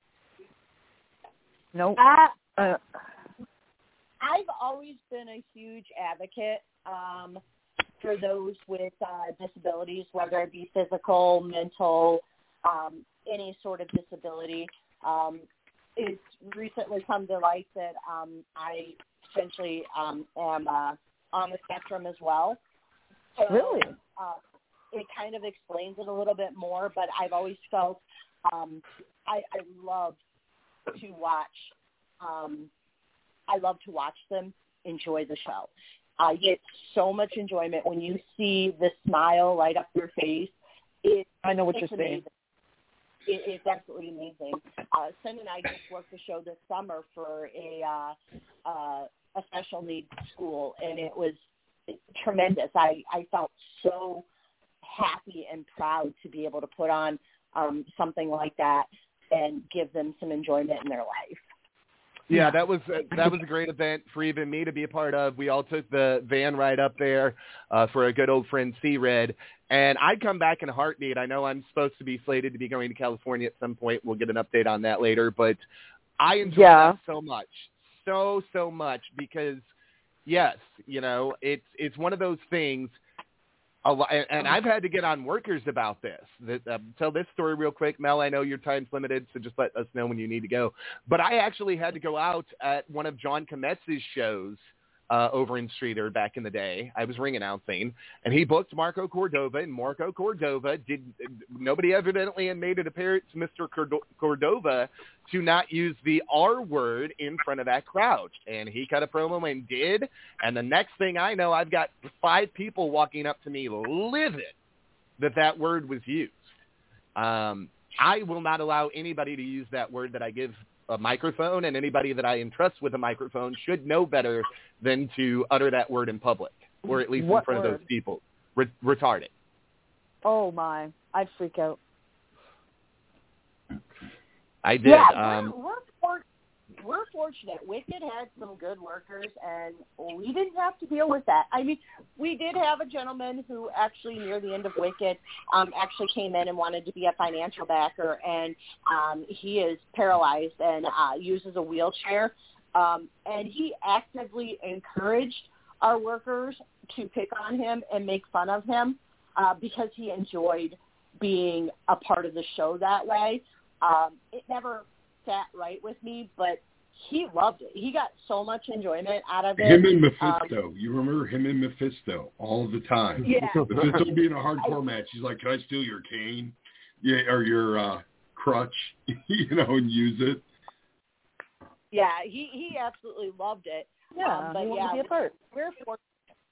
Speaker 7: Nope.
Speaker 4: Uh,
Speaker 7: Uh,
Speaker 4: I've always been a huge advocate um, for those with uh, disabilities, whether it be physical, mental, um, any sort of disability. Um, it's recently come to light that um, I essentially um, am uh, on the spectrum as well. So,
Speaker 7: Really?
Speaker 4: Uh, it kind of explains it a little bit more, but I've always felt um, I, I love to watch um, I love to watch them enjoy the show. I get so much enjoyment when you see the smile light up your face. It,
Speaker 7: I know what
Speaker 4: it's
Speaker 7: you're saying.
Speaker 4: amazing. It, it's absolutely amazing. Uh, Sen and I just worked the show this summer for a uh, uh, a special needs school, and it was tremendous. I, I felt so happy and proud to be able to put on um, something like that and give them some enjoyment in their life.
Speaker 2: Yeah, that was that was a great event for even me to be a part of. We all took the van ride up there uh, for a good old friend, C-Red, and I'd come back in a heartbeat. I know I'm supposed to be slated to be going to California at some point. We'll get an update on that later, but I enjoyed
Speaker 7: Yeah.
Speaker 2: that so much, so, so much because, yes, you know, it's it's one of those things. A lot, and I've had to get on workers about this. That, uh, tell this story real quick, Mel. I know your time's limited, so just let us know when you need to go. But I actually had to go out at one of John Kometz's shows uh, over in Streeter back in the day. I was ring announcing, and he booked Marco Cordova, and Marco Cordova did. Nobody evidently had made it apparent to Mister Cordova to not use the R word in front of that crowd. And he cut a promo and did. And the next thing I know, I've got five people walking up to me livid that that word was used. Um, I will not allow anybody to use that word that I give a microphone, and anybody that I entrust with a microphone should know better than to utter that word in public, or at least
Speaker 8: What
Speaker 2: in front
Speaker 8: word?
Speaker 2: of those people. Re- retarded.
Speaker 8: Oh my, I'd freak out.
Speaker 2: I did.
Speaker 4: Yeah,
Speaker 2: um,
Speaker 4: we're, we're, for, we're fortunate. Wicked had some good workers, and we didn't have to deal with that. I mean, we did have a gentleman who actually, near the end of Wicked, um, actually came in and wanted to be a financial backer, and um, he is paralyzed and uh, uses a wheelchair. Um, and he actively encouraged our workers to pick on him and make fun of him uh, because he enjoyed being a part of the show that way. Um, it never sat right with me, but he loved it. He got so much enjoyment out of it.
Speaker 5: Him and Mephisto.
Speaker 4: Um,
Speaker 5: you remember him and Mephisto all the time.
Speaker 4: Yeah.
Speaker 5: Mephisto would be in a hardcore match. He's like, can I steal your cane? Yeah, or your uh, crutch, you know, and use it.
Speaker 4: Yeah, he, he absolutely loved it.
Speaker 8: Yeah,
Speaker 4: um, but
Speaker 8: he wanted
Speaker 4: yeah,
Speaker 8: to be a part.
Speaker 4: we're fortunate.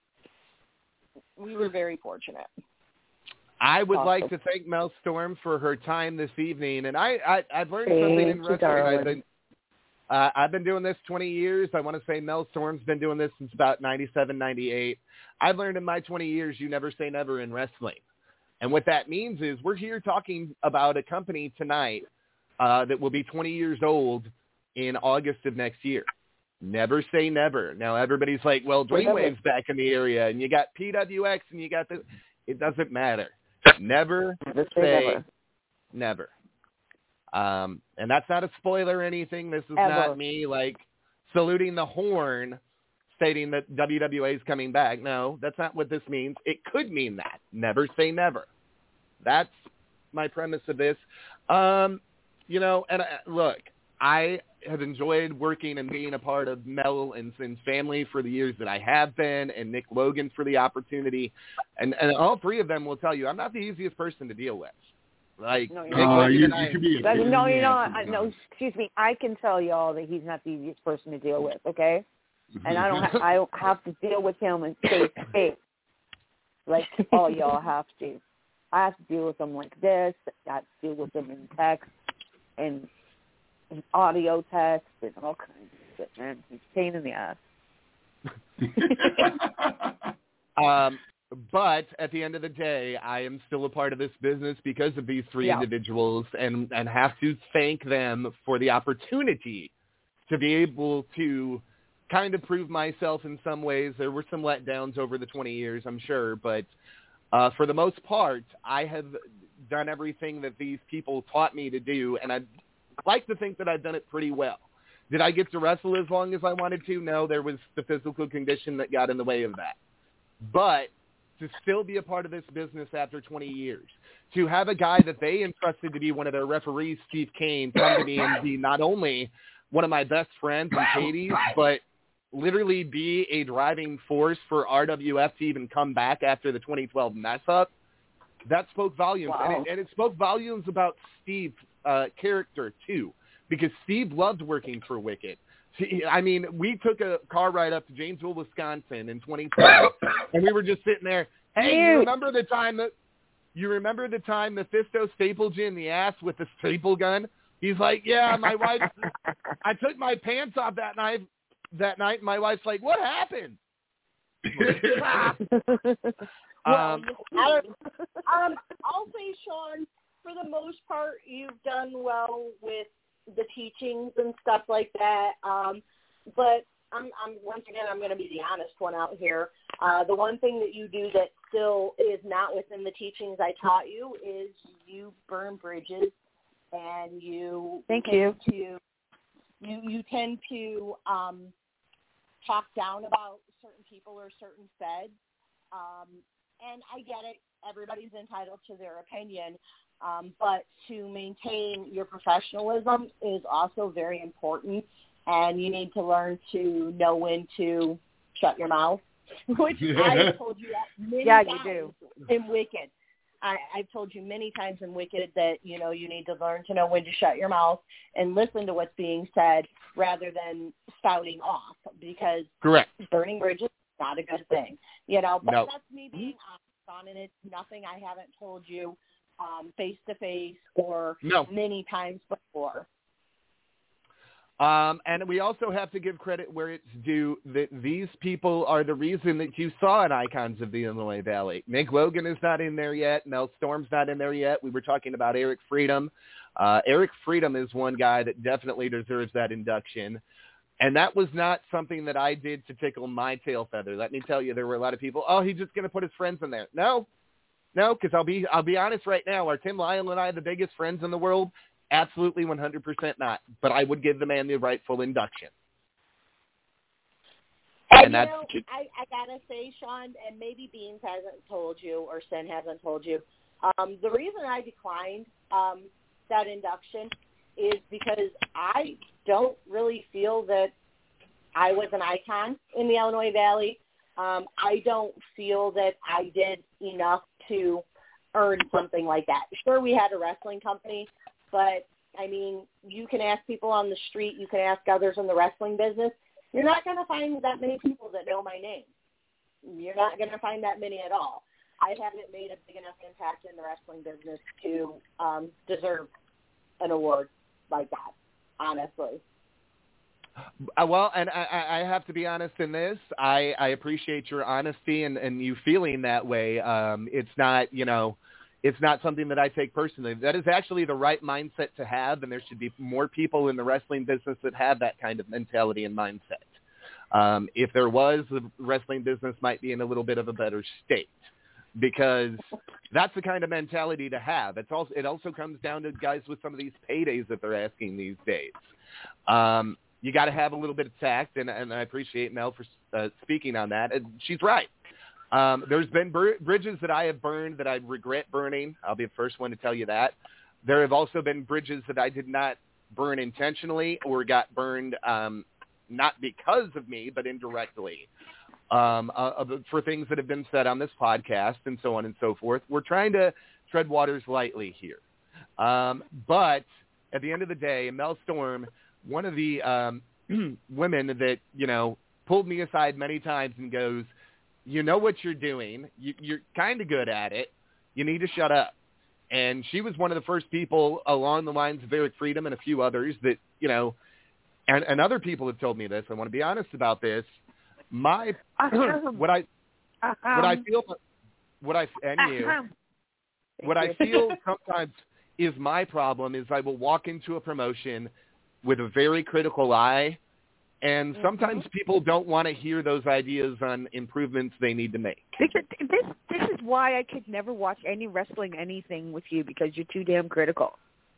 Speaker 4: We were very fortunate.
Speaker 2: I would
Speaker 8: Awesome.
Speaker 2: like to thank Mel Storm for her time this evening, and I, I I've learned something in
Speaker 8: Thank you,
Speaker 2: wrestling.
Speaker 8: darling.
Speaker 2: I've been uh, I've been doing this twenty years. I want to say Mel Storm's been doing this since about ninety-seven, ninety-eight. I've learned in my twenty years you never say never in wrestling, and what that means is we're here talking about a company tonight uh, that will be twenty years old in August of next year. Never say never. Now everybody's like, well, Dreamwave's back in the area, and you got P W X, and you got the. It doesn't matter. Never
Speaker 8: Never say
Speaker 2: say
Speaker 8: never.
Speaker 2: never. Um, and that's not a spoiler or anything. This is
Speaker 8: Ever.
Speaker 2: not me like saluting the horn stating that W W A is coming back. No, that's not what this means. It could mean that. Never say never. That's my premise of this. Um, you know, and uh, look, I have enjoyed working and being a part of Mel and Sin's family for the years that I have been, and Nick Logan for the opportunity. And, and all three of them will tell you I'm not the easiest person to deal with. Like,
Speaker 8: No,
Speaker 2: Nick
Speaker 8: you're not.
Speaker 5: Uh,
Speaker 2: Logan
Speaker 5: you,
Speaker 2: and I,
Speaker 5: you could be a
Speaker 8: But
Speaker 5: pain
Speaker 8: no,
Speaker 5: in the
Speaker 8: you're not.
Speaker 5: ass
Speaker 8: I, no,
Speaker 5: sometimes.
Speaker 8: excuse me. I can tell y'all that he's not the easiest person to deal with. Okay, and I don't. Ha- I don't have to deal with him in face to face like all y'all have to. I have to deal with him like this. I have to deal with him in text and in audio text and all kinds of shit. Man, he's a pain in the ass.
Speaker 2: Um, but at the end of the day, I am still a part of this business because of these three
Speaker 8: Yeah.
Speaker 2: individuals, and, and have to thank them for the opportunity to be able to kind of prove myself in some ways. There were some letdowns over the twenty years, I'm sure, but uh, for the most part, I have done everything that these people taught me to do, and I'd like to think that I've done it pretty well. Did I get to wrestle as long as I wanted to? No, there was the physical condition that got in the way of that. But to still be a part of this business after twenty years, to have a guy that they entrusted to be one of their referees, Steve Kane, come to me and be not only one of my best friends and Katie's, but literally be a driving force for R W F to even come back after the twenty twelve mess up, that spoke volumes.
Speaker 8: Wow.
Speaker 2: And, it, and it spoke volumes about Steve's uh, character, too, because Steve loved working for Wicked. See, I mean, we took a car ride up to Janesville, Wisconsin in twenty twelve, and we were just sitting there. Hey, you remember the time that you remember the time Mephisto stapled you in the ass with the staple gun? He's like, yeah, my wife. I took my pants off that night. That night, my wife's like, what happened? um,
Speaker 4: Well, um, I'll say, Sean, for the most part, you've done well with the teachings and stuff like that. Um, but I'm, I'm once again, I'm going to be the honest one out here. Uh, the one thing that you do that still is not within the teachings I taught you is you burn bridges, and you
Speaker 8: Thank
Speaker 4: tend
Speaker 8: you.
Speaker 4: to you you tend to um, talk down about certain people or certain feds. Um, and I get it. Everybody's entitled to their opinion. Um, but to maintain your professionalism is also very important, and you need to learn to know when to shut your mouth, which I have told you that many
Speaker 8: Yeah,
Speaker 4: times
Speaker 8: you
Speaker 4: in Wicked. I, I've told you many times in Wicked that, you know, you need to learn to know when to shut your mouth and listen to what's being said rather than spouting off, because
Speaker 2: Correct.
Speaker 4: burning bridges is not a good thing. You know, but
Speaker 2: No.
Speaker 4: that's me being honest on it. It's nothing I haven't told you um, face-to-face or
Speaker 2: No.
Speaker 4: many times before.
Speaker 2: Um, and we also have to give credit where it's due that these people are the reason that you saw in Icons of the Illinois Valley. Nick Logan is not in there yet. Mel Storm's not in there yet. We were talking about Eric Freedom. Uh, Eric Freedom is one guy that definitely deserves that induction. And that was not something that I did to tickle my tail feather. Let me tell you, there were a lot of people, oh, he's just going to put his friends in there. No, no, because I'll be, I'll be honest right now. Are Tim Lyle and I the biggest friends in the world? Absolutely one hundred percent not. But I would give the man the rightful induction.
Speaker 4: And,
Speaker 2: and
Speaker 4: you
Speaker 2: that's
Speaker 4: know, I, I got to say, Sean, and maybe Beans hasn't told you or Sin hasn't told you, um, the reason I declined um, that induction is because I don't really feel that I was an icon in the Illinois Valley. Um, I don't feel that I did enough to earn something like that. Sure, we had a wrestling company, but, I mean, you can ask people on the street, you can ask others in the wrestling business. You're not going to find that many people that know my name. You're not going to find that many at all. I haven't made a big enough impact in the wrestling business to um, deserve an award like that, honestly.
Speaker 2: Uh, well, and I, I have to be honest in this. I, I appreciate your honesty and, and you feeling that way. Um, it's not, you know, it's not something that I take personally. That is actually the right mindset to have, and there should be more people in the wrestling business that have that kind of mentality and mindset. Um, if there was, the wrestling business might be in a little bit of a better state, because that's the kind of mentality to have. It's also, it also comes down to guys with some of these paydays that they're asking these days. Um, you got to have a little bit of tact, and, and I appreciate Mel for uh, speaking on that. And she's right. Um, there's been br- bridges that I have burned that I regret burning. I'll be the first one to tell you that. There have also been bridges that I did not burn intentionally or got burned um, not because of me, but indirectly um, uh, for things that have been said on this podcast and so on and so forth. We're trying to tread waters lightly here. Um, but at the end of the day, Mel Storm, one of the um, women that, you know, pulled me aside many times and goes, you know what you're doing. You, you're kind of good at it. You need to shut up. And she was one of the first people along the lines of Eric Freedom and a few others that, you know, and, and other people have told me this. I want to be honest about this. My, what I, what I feel, what I, and you, what I feel sometimes is my problem is I will walk into a promotion with a very critical eye. And sometimes mm-hmm. people don't want to hear those ideas on improvements they need to make.
Speaker 7: Because this this is why I could never watch any wrestling anything with you, because you're too damn critical.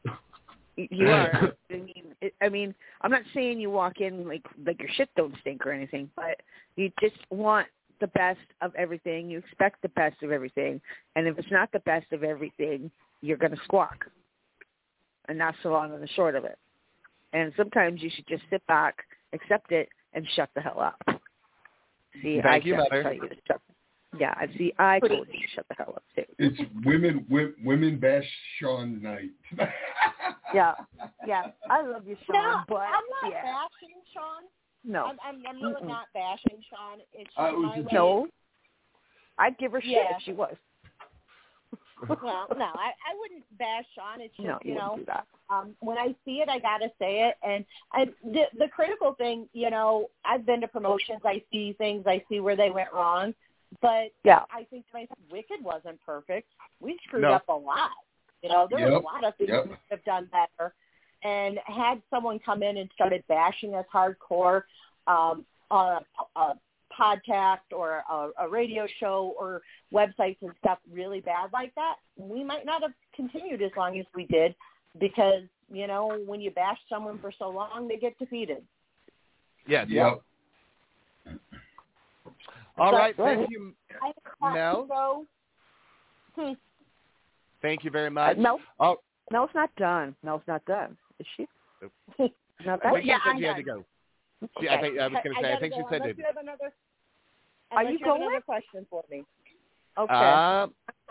Speaker 7: You are. I mean, it, I mean, I'm not saying you walk in like like your shit don't stink or anything, but you just want the best of everything. You expect the best of everything, and if it's not the best of everything, you're going to squawk. And that's the long and the short of it. And sometimes you should just sit back, accept it, and shut the hell up. See,
Speaker 2: Thank
Speaker 7: I
Speaker 2: you, Mother.
Speaker 7: tell you to shut. Yeah, I see. I told you to shut the hell up too.
Speaker 5: It's women, w- women bash Sean night.
Speaker 7: yeah, yeah. I love you, Sean.
Speaker 4: No,
Speaker 7: but
Speaker 4: I'm not
Speaker 7: yeah.
Speaker 4: bashing Sean.
Speaker 7: No,
Speaker 4: I'm, I'm, I'm really
Speaker 7: Mm-mm.
Speaker 4: not bashing Sean. It's
Speaker 5: Uh,
Speaker 4: just
Speaker 5: it was
Speaker 4: my
Speaker 5: a
Speaker 4: way.
Speaker 7: no. I'd give her shit
Speaker 4: Yeah.
Speaker 7: if she was.
Speaker 4: Well, no, I, I wouldn't bash Sean. It's just,
Speaker 7: No,
Speaker 4: you
Speaker 7: you
Speaker 4: know,
Speaker 7: wouldn't do that.
Speaker 4: um, when I see it, I got to say it. And I, the, the critical thing, you know, I've been to promotions. I see things. I see where they went wrong. But
Speaker 7: Yeah.
Speaker 4: I think to myself, Wicked wasn't perfect. We screwed
Speaker 2: No.
Speaker 4: up a lot. You know, there
Speaker 5: Yep.
Speaker 4: was a lot of things
Speaker 5: Yep.
Speaker 4: we could have done better. and had someone come in and started bashing us hardcore um, on a, a podcast or a, a radio show or websites and stuff really bad like that, we might not have continued as long as we did because, you know, when you bash someone for so long, they get defeated.
Speaker 2: Yes.
Speaker 5: Yep.
Speaker 2: All
Speaker 4: So,
Speaker 2: right. Thank you,
Speaker 4: I
Speaker 2: Mel.
Speaker 4: So, hmm.
Speaker 2: Thank you very much.
Speaker 8: Uh, Mel,
Speaker 2: Oh,
Speaker 8: Mel's not done. Mel's not done. Is she? Not
Speaker 2: I
Speaker 8: done?
Speaker 2: think she
Speaker 4: Yeah,
Speaker 2: said
Speaker 4: I'm
Speaker 2: she had
Speaker 4: done.
Speaker 2: to go. She, I, think, I was going to say, I,
Speaker 4: gotta
Speaker 2: think
Speaker 4: go.
Speaker 2: she said
Speaker 4: Unless
Speaker 2: it.
Speaker 4: you have another,
Speaker 8: Are
Speaker 4: unless
Speaker 8: you
Speaker 4: you have
Speaker 8: going?
Speaker 4: another question for me.
Speaker 8: Okay.
Speaker 2: Uh,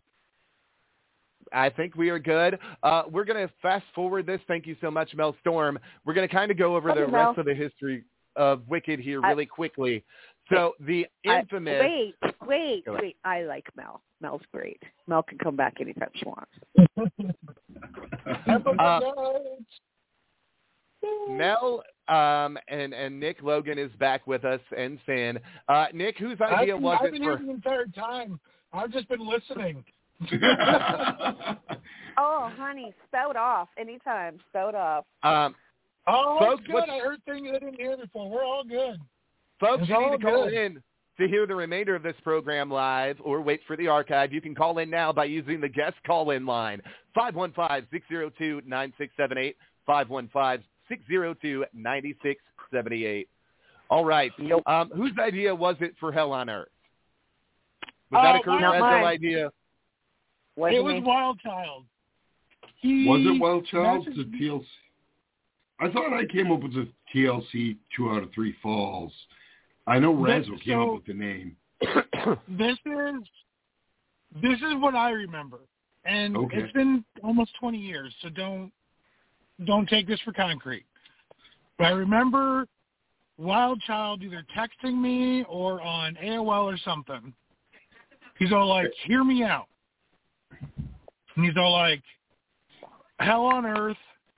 Speaker 2: I think we are good. Uh, we're going to fast forward this. Thank you so much, Mel Storm. We're going to kind of go over
Speaker 8: Okay,
Speaker 2: the
Speaker 8: Mel.
Speaker 2: rest of the history of Wicked here
Speaker 8: I-
Speaker 2: really quickly. So the
Speaker 8: I-
Speaker 2: infamous...
Speaker 8: wait, wait,
Speaker 2: Go ahead.
Speaker 8: wait. I like Mel. Mel's great. Mel can come back anytime she wants.
Speaker 2: Uh, Mel um, and, and Nick Logan is back with us and saying, uh, Nick, whose
Speaker 6: I've
Speaker 2: idea
Speaker 6: been,
Speaker 2: was
Speaker 6: I've
Speaker 2: it
Speaker 6: been
Speaker 2: for...
Speaker 6: here the entire time. I've just been listening.
Speaker 8: Oh, honey, spout off anytime. Spout off.
Speaker 2: Um,
Speaker 6: Oh,
Speaker 2: Folks,
Speaker 6: it's good.
Speaker 2: what's-
Speaker 6: I heard things I didn't hear before. We're all good.
Speaker 2: folks,
Speaker 6: It's
Speaker 2: you need
Speaker 6: all
Speaker 2: to call
Speaker 6: good.
Speaker 2: in to hear the remainder of this program live or wait for the archive. You can call in now by using the guest call-in line, five one five, six zero two, nine six seven eight, five one five, six zero two, nine six seven eight. All right.
Speaker 8: Nope.
Speaker 2: Um, whose idea was it for Hell on Earth? Was that
Speaker 6: Uh,
Speaker 2: a Kurt
Speaker 8: not
Speaker 2: Russell
Speaker 8: mine.
Speaker 2: idea?
Speaker 8: Wasn't
Speaker 6: it was
Speaker 8: me.
Speaker 6: Wild Child. He
Speaker 5: Was it Wild Child?
Speaker 6: messaged
Speaker 5: The
Speaker 6: me-
Speaker 5: T L C? I thought I came up with the T L C two out of three falls. I know
Speaker 6: This-
Speaker 5: Razzo came
Speaker 6: so-
Speaker 5: up with the name.
Speaker 6: This is this is what I remember, and
Speaker 5: Okay.
Speaker 6: it's been almost twenty years. So don't don't take this for concrete. But I remember Wild Child either texting me or on A O L or something. He's all like, "Hear me out," and he's all like, "Hell on Earth,"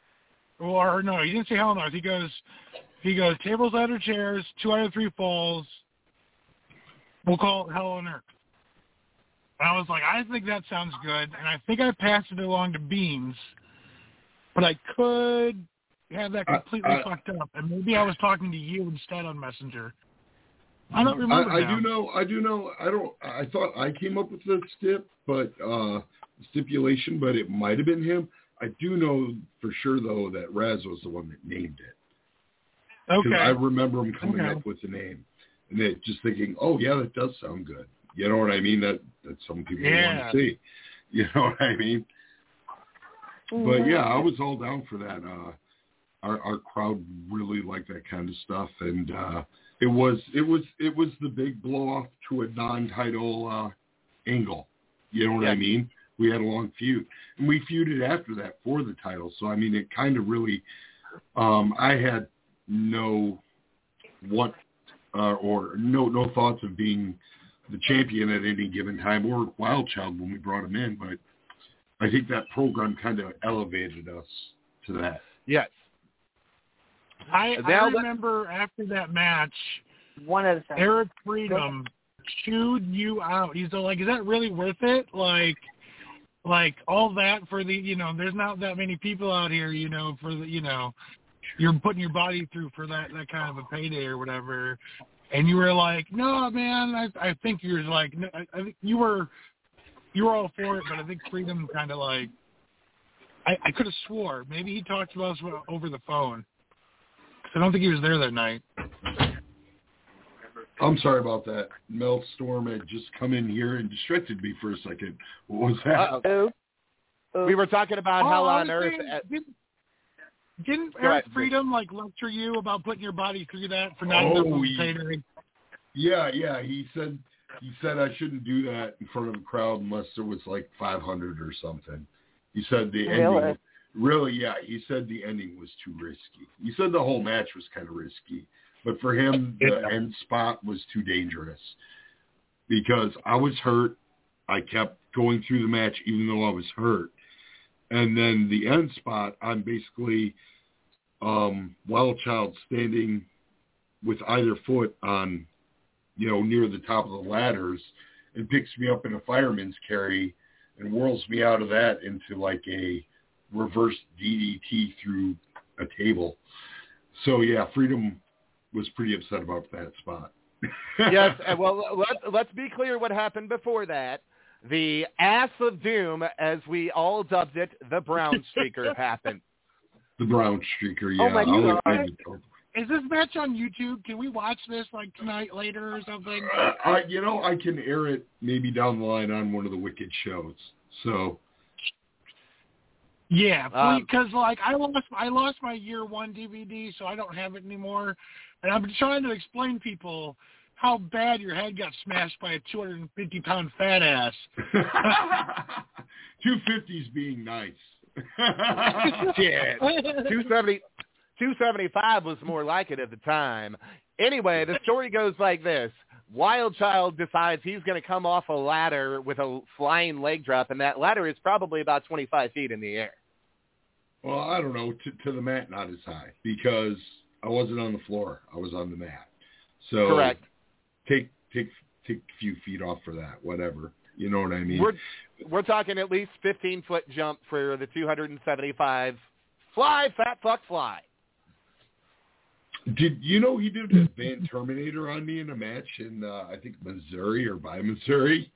Speaker 6: or no, he didn't say Hell on Earth. He goes, he goes, tables, ladder, chairs, two out of three falls. We'll call it Hell on Earth. And I was like, I think that sounds good, and I think I passed it along to Beans, but I could have that completely
Speaker 5: I- I-
Speaker 6: fucked up, and maybe I was talking to you instead on Messenger. I don't remember.
Speaker 5: I, I
Speaker 6: now.
Speaker 5: do know. I do know. I don't. I thought I came up with the stip, but uh, stipulation, but it might have been him. I do know for sure though that Raz was the one that named it. Because
Speaker 6: Okay.
Speaker 5: I remember him coming
Speaker 6: Okay.
Speaker 5: up with the name, and it just thinking, oh yeah, that does sound good. You know what I mean? That that some people
Speaker 6: Yeah.
Speaker 5: want to see. You know what I mean? But yeah, I was all down for that. Uh, our our crowd really liked that kind of stuff, and uh, it was it was it was the big blow off to a non-title uh, angle. You know what I
Speaker 2: Yeah.
Speaker 5: mean? We had a long feud, and we feuded after that for the title. So I mean, it kind of really. Um, I had no what uh, or no no thoughts of being the champion at any given time or Wild Child when we brought him in, but I think that program kind of elevated us to that.
Speaker 2: Yes.
Speaker 6: I,
Speaker 2: Now
Speaker 6: I
Speaker 2: let-
Speaker 6: remember after that match,
Speaker 8: One of the
Speaker 6: Eric Freedom chewed you out. He's all like, "Is that really worth it? Like, like all that for the, you know, there's not that many people out here, you know, for the, you know, you're putting your body through for that that kind of a payday or whatever." And you were like, "No, man, I I think you're like, no, I, I think you were, you were all for it, but I think Freedom kind of like, I I could have swore maybe he talked to us over the phone. 'Cause I don't think he was there that night."
Speaker 5: I'm sorry about that. Mel Storm had just come in here and distracted me for a second. What was that?
Speaker 2: Uh-oh.
Speaker 8: Ooh.
Speaker 2: We were talking about
Speaker 6: Oh,
Speaker 2: Hell
Speaker 6: I
Speaker 2: on
Speaker 6: was
Speaker 2: Earth.
Speaker 6: saying,
Speaker 2: At,
Speaker 6: didn't didn't
Speaker 2: Go
Speaker 6: Eric
Speaker 2: ahead,
Speaker 6: Freedom like lecture you about putting your body through that for not
Speaker 5: Oh,
Speaker 6: enough
Speaker 5: he-
Speaker 6: payday?
Speaker 5: Yeah, yeah. He said he said I shouldn't do that in front of a crowd unless there was like five hundred or something. He said the
Speaker 8: Really?
Speaker 5: ending. Really, yeah. He said the ending was too risky. He said the whole match was kind of risky, but for him, the
Speaker 6: Yeah.
Speaker 5: end spot was too dangerous because I was hurt. I kept going through the match even though I was hurt, and then the end spot, I'm basically um, Wild Child standing with either foot on, you know, near the top of the ladders, and picks me up in a fireman's carry and whirls me out of that into like a reverse D D T through a table. So yeah, Freedom was pretty upset about that spot.
Speaker 2: Yes, well, let, let's be clear what happened before that. The Ass of Doom, as we all dubbed it, the Brown Streaker, happened.
Speaker 5: The Brown Streaker, yeah.
Speaker 7: Oh my
Speaker 5: I'll
Speaker 7: God.
Speaker 6: Is this match on YouTube? Can we watch this like tonight, later, or something?
Speaker 5: Uh, you know, I can air it maybe down the line on one of the Wicked shows. So.
Speaker 6: Yeah,
Speaker 2: Um,
Speaker 6: because like I lost, I lost my year one D V D, so I don't have it anymore. And I've been trying to explain to people how bad your head got smashed by a two hundred fifty pound fat ass.
Speaker 5: two fifties being nice.
Speaker 2: Yeah, two seventy, two seventy-five was more like it at the time. Anyway, the story goes like this. Wild Child decides he's going to come off a ladder with a flying leg drop, and that ladder is probably about twenty-five feet in the air.
Speaker 5: Well, I don't know. To, to the mat, not as high, because I wasn't on the floor. I was on the mat. So
Speaker 2: Correct.
Speaker 5: Take take take a few feet off for that. Whatever. You know what I mean?
Speaker 2: We're we're talking at least fifteen foot jump for the two hundred seventy-five. Fly, fat fuck, fly.
Speaker 5: Did you know he did a Van Terminator on me in a match in uh, I think Missouri or by Missouri?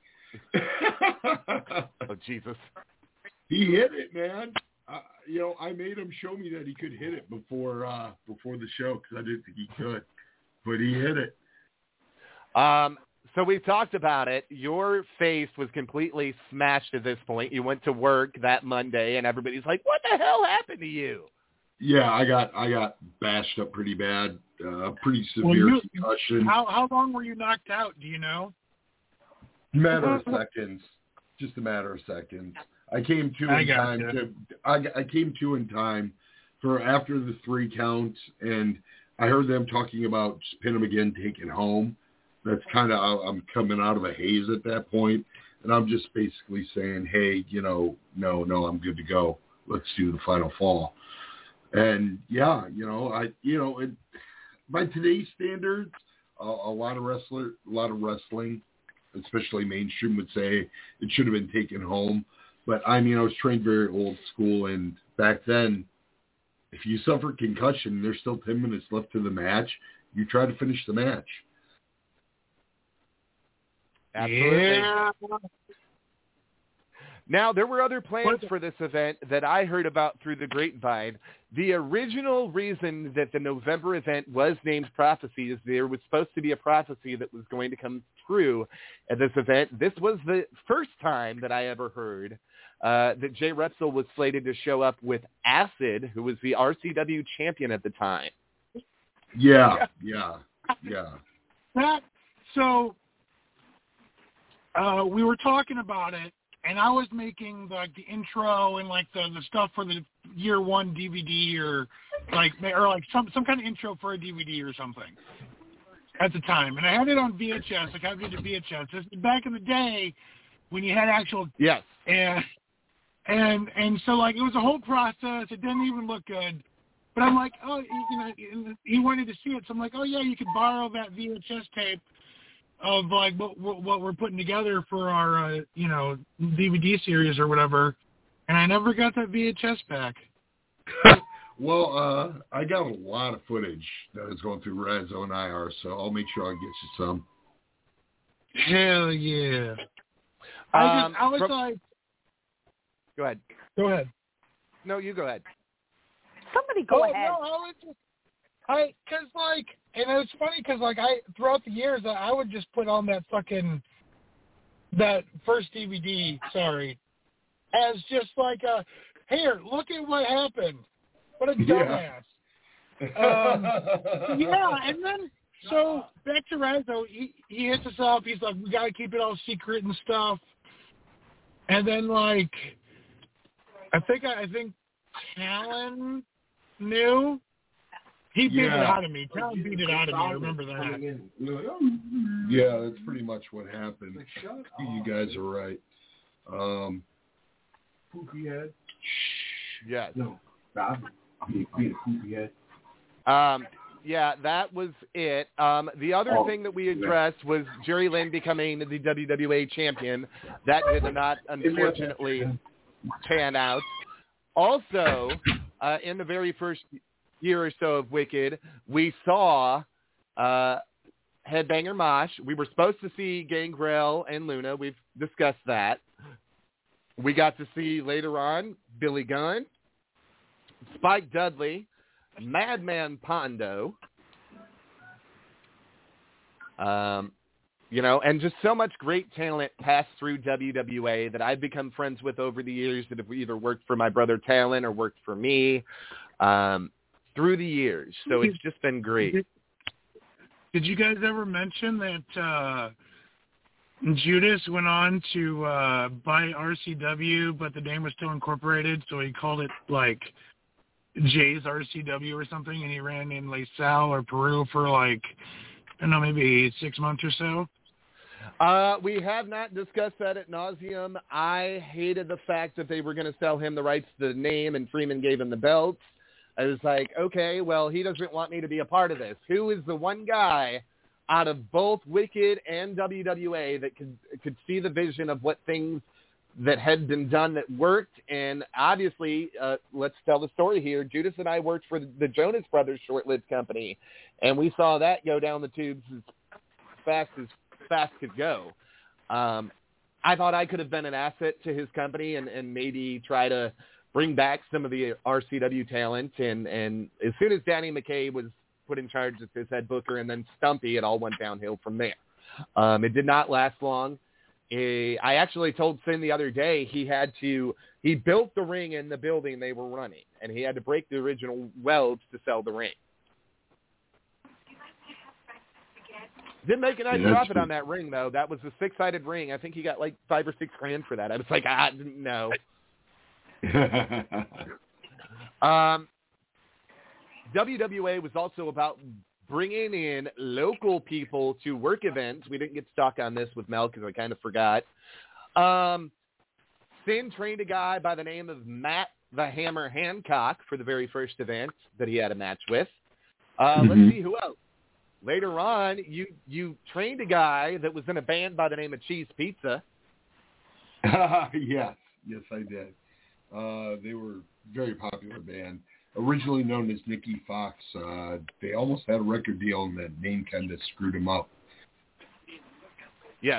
Speaker 2: Oh Jesus!
Speaker 5: He hit it, man. Uh, you know, I made him show me that he could hit it before uh, before the show because I didn't think he could, but he hit it.
Speaker 2: Um. So we've talked about it. Your face was completely smashed at this point. You went to work that Monday, and everybody's like, "What the hell happened to you?"
Speaker 5: Yeah, I got I got bashed up pretty bad, uh, pretty severe
Speaker 6: Well, you,
Speaker 5: concussion.
Speaker 6: How how long were you knocked out? Do you know?
Speaker 5: Matter of seconds, just a matter of seconds. I came to
Speaker 6: I
Speaker 5: in time
Speaker 6: gotcha.
Speaker 5: to I, I came to in time for after the three counts, and I heard them talking about just pin him again, take it home. That's kind of I'm coming out of a haze at that point, and I'm just basically saying, hey, you know, no, no, I'm good to go. Let's do the final fall. And yeah, you know, I, you know, it, by today's standards, a, a lot of wrestler, a lot of wrestling, especially mainstream, would say it should have been taken home. But I mean, I was trained very old school, and back then, if you suffer concussion, and there's still ten minutes left to the match, you try to finish the match.
Speaker 2: Absolutely.
Speaker 6: Yeah.
Speaker 2: Now, there were other plans for this event that I heard about through the grapevine. The original reason that the November event was named Prophecy is there was supposed to be a prophecy that was going to come true at this event. This was the first time that I ever heard uh, that Jay Repsol was slated to show up with Acid, who was the R C W champion at the time.
Speaker 5: Yeah, yeah, yeah.
Speaker 6: That so uh, we were talking about it, and I was making like the intro and like the, the stuff for the year one D V D or like or like some some kind of intro for a D V D or something at the time, and I had it on V H S. Like I did the V H S. This is back in the day when you had actual
Speaker 2: Yes.
Speaker 6: and and and so like it was a whole process. It didn't even look good. But I'm like, oh, you know, he wanted to see it, so I'm like, oh yeah, you could borrow that V H S tape of like what what we're putting together for our uh, you know D V D series or whatever, and I never got that V H S back.
Speaker 5: Well, uh, I got a lot of footage that is going through Red Zone I R, so I'll make sure I get you some.
Speaker 6: Hell yeah! I
Speaker 2: Um,
Speaker 6: just I was
Speaker 2: from-
Speaker 6: like,
Speaker 2: Go ahead.
Speaker 6: go ahead.
Speaker 2: No, you go ahead.
Speaker 7: Somebody go
Speaker 6: oh,
Speaker 7: ahead.
Speaker 6: No, I was just, I, cause like, and it was funny cause like I, throughout the years, I would just put on that fucking, that first D V D, sorry, as just like a, here, look at what happened. What a dumbass. Um, yeah, and then, so, back to Razzo, he, he hits us up, he's like, we gotta keep it all secret and stuff. And then like, I think, I, I think Talon knew. He beat
Speaker 5: Yeah.
Speaker 6: it out of me. Talon beat it out of me. I remember that.
Speaker 5: Yeah, that's pretty much what happened. You guys are right. Um,
Speaker 9: Poopy head.
Speaker 2: Yes.
Speaker 9: No, Bob. He beat a poopy head.
Speaker 2: Um, yeah, that was it. Um, the other
Speaker 9: Oh,
Speaker 2: thing that we addressed was Jerry Lynn becoming the W W A champion. That did not, unfortunately, pan out. Also, uh, in the very first year or so of Wicked, we saw uh, Headbanger Mosh. We were supposed to see Gangrel and Luna. We've discussed that. We got to see later on Billy Gunn, Spike Dudley, Madman Pondo, um, you know, and just so much great talent passed through W W A that I've become friends with over the years that have either worked for my brother Talon or worked for me um, through the years. So it's just been great.
Speaker 6: Did, did you guys ever mention that uh, Judas went on to uh, buy R C W, but the name was still incorporated, so he called it like Jay's R C W or something, and he ran in La Salle or Peru for like, I don't know, maybe six months or so?
Speaker 2: Uh, we have not discussed that at nauseum. I hated the fact that they were going to sell him the rights to the name, and Freeman gave him the belts. I was like, okay, well, he doesn't want me to be a part of this. Who is the one guy out of both Wicked and W W A that could could see the vision of what things that had been done that worked? And obviously, uh, let's tell the story here. Judas and I worked for the Jonas Brothers short-lived company, and we saw that go down the tubes as fast as fast could go. Um, I thought I could have been an asset to his company and, and maybe try to bring back some of the R C W talent. And, and as soon as Danny McKay was put in charge as his head booker and then Stumpy, it all went downhill from there. Um, it did not last long. I actually told Sin the other day he had to, he built the ring in the building they were running, and he had to break the original welds to sell the ring. Didn't make a nice
Speaker 5: yeah,
Speaker 2: profit
Speaker 5: true.
Speaker 2: on that ring, though. That was a six-sided ring. I think he got like five or six grand for that. I was like, ah, no. um, W W A was also about bringing in local people to work events. We didn't get stuck on this with Mel because I kind of forgot. Um, Sin trained a guy by the name of Matt the Hammer Hancock for the very first event that he had a match with. Uh, mm-hmm. Let's see who else. Later on, you you trained a guy that was in a band by the name of Cheese Pizza.
Speaker 5: yes, yes, I did. Uh, they were a very popular band. Originally known as Nicky Fox, uh, they almost had a record deal, and that name kind of screwed them up.
Speaker 2: Yes.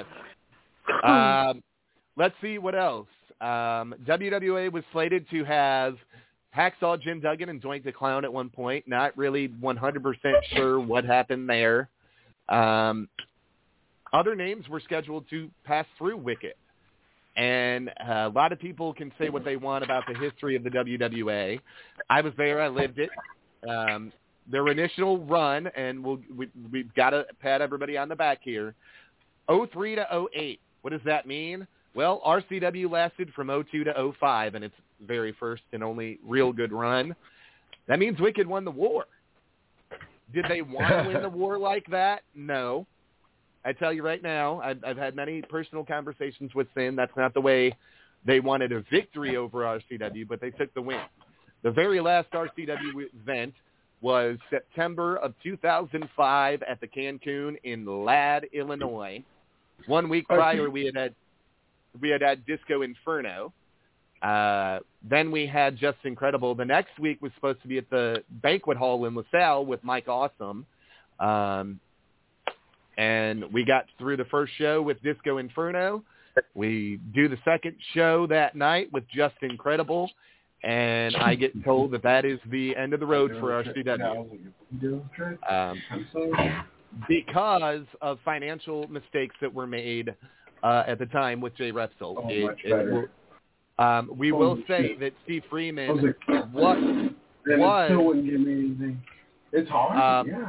Speaker 2: Um, let's see what else. Um, W W A was slated to have Hacksaw Jim Duggan and Doink the Clown at one point. Not really one hundred percent sure what happened there. Um, other names were scheduled to pass through Wicked. And uh, a lot of people can say what they want about the history of the W W A. I was there. I lived it. Um, their initial run, and we'll, we, we've got to pat everybody on the back here, oh three to oh eight. What does that mean? Well, R C W lasted from oh two to oh five in its very first and only real good run. That means Wicked won the war. Did they want to win the war like that? No. I tell you right now, I've, I've had many personal conversations with Sin. That's not the way they wanted a victory over R C W, but they took the win. The very last R C W event was September of two thousand five at the Cancun in Ladd, Illinois. One week prior, we had had, we had, had Disco Inferno. Uh, then we had Just Incredible. The next week was supposed to be at the Banquet Hall in LaSalle with Mike Awesome. Um, And we got through the first show with Disco Inferno. We do the second show that night with Just Incredible. And I get told that that is the end of the road for R C W. Um, because of financial mistakes that were made uh, at the time with Jay Repsol.
Speaker 9: Oh,
Speaker 2: it,
Speaker 9: much
Speaker 2: it
Speaker 9: better.
Speaker 2: will, um, we
Speaker 9: Holy
Speaker 2: will say
Speaker 9: shit.
Speaker 2: that Steve Freeman
Speaker 9: was like,
Speaker 2: was...
Speaker 9: And it
Speaker 2: was
Speaker 9: still wouldn't give me anything. It's hard.
Speaker 2: Um,
Speaker 9: yeah.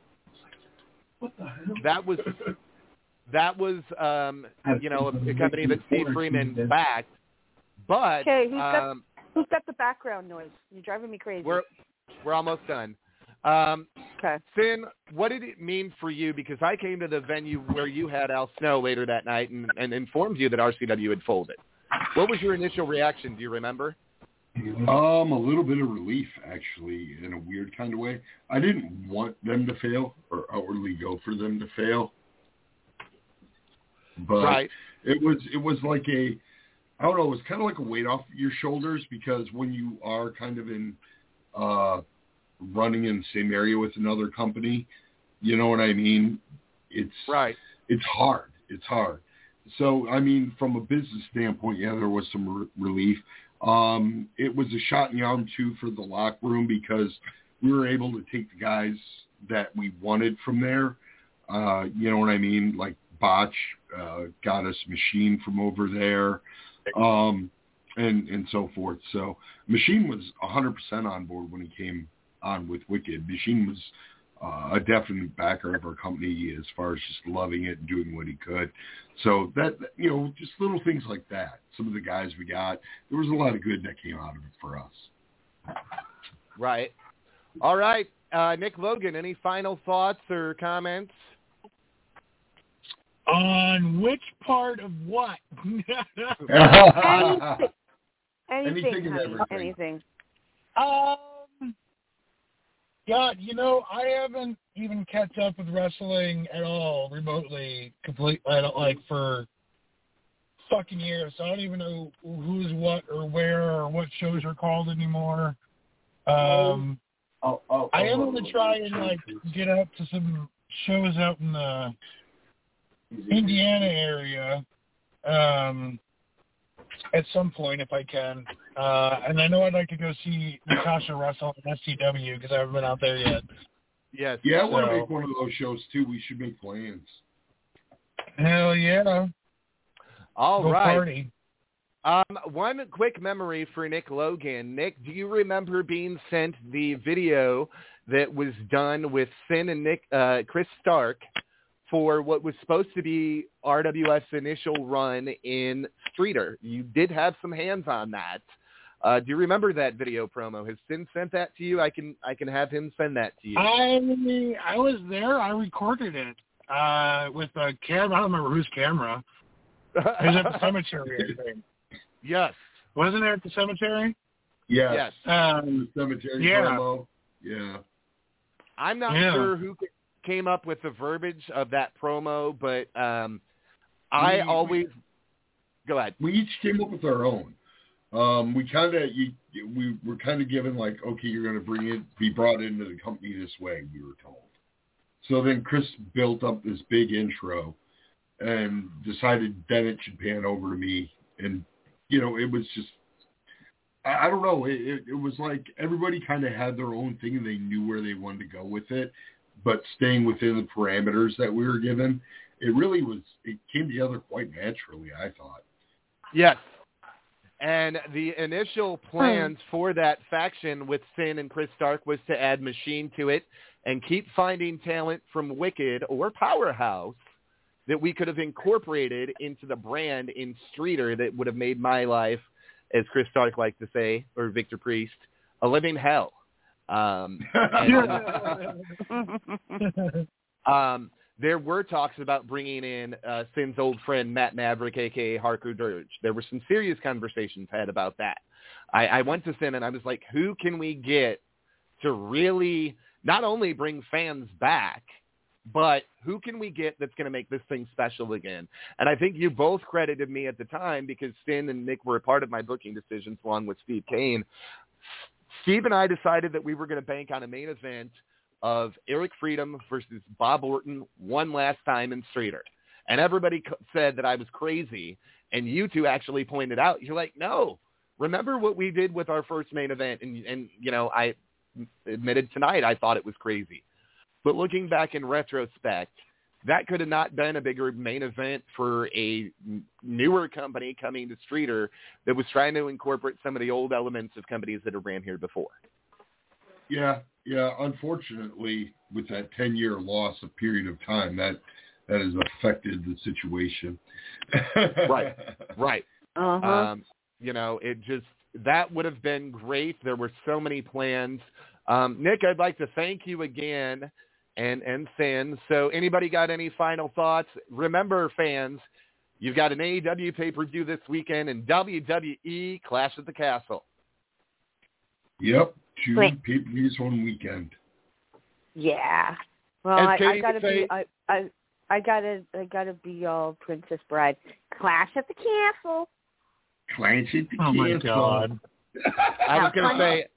Speaker 9: What the hell?
Speaker 2: That was that was um, you know a, a company that Steve Freeman backed, but
Speaker 7: Okay, who's got
Speaker 2: um,
Speaker 7: who's got the background noise? You're driving me crazy.
Speaker 2: we're we're almost done. Um,
Speaker 7: okay.
Speaker 2: Sin, what did it mean for you? Because I came to the venue where you had Al Snow later that night and, and informed you that R C W had folded. What was your initial reaction? Do you remember?
Speaker 5: Um, a little bit of relief, actually, in a weird kind of way. I didn't want them to fail or outwardly go for them to fail, but
Speaker 2: right.
Speaker 5: it was it was like a, I don't know, it was kind of like a weight off your shoulders, because when you are kind of in uh, running in the same area with another company. You know what I mean? It's
Speaker 2: right.
Speaker 5: It's hard. It's hard. So, I mean, from a business standpoint, yeah, there was some re- relief. Um, it was a shot in the arm, too, for the locker room because we were able to take the guys that we wanted from there. Uh, you know what I mean? Like Botch uh, got us Machine from over there, um, and, and so forth. So Machine was one hundred percent on board when he came on with Wicked. Machine was uh, a definite backer of our company as far as just loving it and doing what he could. So that, you know, just little things like that. Some of the guys we got, there was a lot of good that came out of it for us.
Speaker 2: Right. All right. Uh, Nick Logan, any final thoughts or comments?
Speaker 6: On which part of what?
Speaker 8: anything. Anything,
Speaker 5: Anything and
Speaker 8: honey,
Speaker 5: everything.
Speaker 8: anything.
Speaker 6: Um, God, you know, I haven't even kept up with wrestling at all remotely, complete, like for fucking years. So I don't even know who's what or where or what shows are called anymore. Um,
Speaker 9: Oh, oh,
Speaker 6: I am
Speaker 9: oh,
Speaker 6: going
Speaker 9: oh,
Speaker 6: to try and like get up to some shows out in the Indiana area um, at some point if I can. Uh, and I know I'd like to go see Natasha wrestle at S C W because I haven't been out there yet.
Speaker 2: Yes.
Speaker 5: Yeah, I want to
Speaker 6: So-
Speaker 5: make one of those shows, too. We should make plans.
Speaker 6: Hell yeah.
Speaker 2: All
Speaker 6: Go
Speaker 2: right.
Speaker 6: party.
Speaker 2: Um, one quick memory for Nick Logan. Nick, do you remember being sent the video that was done with Finn and Nick, uh, Chris Stark for what was supposed to be R W F's initial run in Streeter? You did have some hands on that. Uh, do you remember that video promo? Has Finn sent that to you? I can I can have him send that to you.
Speaker 6: I I was there. I recorded it uh, with a camera. I don't remember whose camera. It was at the cemetery, I think.
Speaker 2: Yes.
Speaker 6: Wasn't it at the cemetery?
Speaker 5: Yes.
Speaker 2: Yes.
Speaker 6: Um,
Speaker 5: The cemetery
Speaker 6: yeah.
Speaker 5: promo. Yeah.
Speaker 2: I'm not
Speaker 6: Yeah.
Speaker 2: sure who came up with the verbiage of that promo, but um, I
Speaker 5: We-
Speaker 2: always go ahead.
Speaker 5: We each came up with our own. Um, we kind of we were kind of given like, okay, you're going to bring it, be brought into the company this way. We were told. So then Chris built up this big intro and decided then it should pan over to me. And you know, it was just I, I don't know. It, it, it was like everybody kind of had their own thing and they knew where they wanted to go with it, but staying within the parameters that we were given. It really was. It came together quite naturally, I thought.
Speaker 2: Yes. And the initial plans for that faction with Finn and Chris Stark was to add Machine to it and keep finding talent from Wicked or Powerhouse that we could have incorporated into the brand in Streeter that would have made my life, as Chris Stark liked to say, or Victor Priest, a living hell. Um, and, um, there were talks about bringing in uh, Finn's old friend, Matt Maverick, a k a. Harker Dirge. There were some serious conversations had about that. I, I went to Finn and I was like, who can we get to really not only bring fans back, but who can we get that's going to make this thing special again? And I think you both credited me at the time because Finn and Nick were a part of my booking decisions along with Steve Kane. Steve and I decided that we were going to bank on a main event of Eric Freedom versus Bob Orton one last time in Streeter. And everybody said that I was crazy. And you two actually pointed out, you're like, no, remember what we did with our first main event? And, and you know, I admitted tonight I thought it was crazy. But looking back in retrospect, that could have not been a bigger main event for a newer company coming to Streeter that was trying to incorporate some of the old elements of companies that have ran here before.
Speaker 5: Yeah, yeah. Unfortunately, with that ten-year loss of period of time, that that has affected the situation.
Speaker 2: Right, right.
Speaker 8: Uh-huh.
Speaker 2: Um, you know, it just that would have been great. There were so many plans. Um, Nick, I'd like to thank you again. And and Finn. So anybody got any final thoughts? Remember, fans, you've got an A E W pay-per-view this weekend and W W E Clash at the Castle.
Speaker 5: Yep, two
Speaker 8: Wait.
Speaker 5: pay-per-views one weekend.
Speaker 8: Yeah. Well,
Speaker 2: As
Speaker 8: I,
Speaker 2: Katie
Speaker 8: I gotta
Speaker 2: would say-
Speaker 8: be. I, I I gotta I gotta be all Princess Bride. Clash at the Castle.
Speaker 5: Clash at the
Speaker 6: Oh my
Speaker 5: Castle.
Speaker 6: God.
Speaker 2: I was going to say,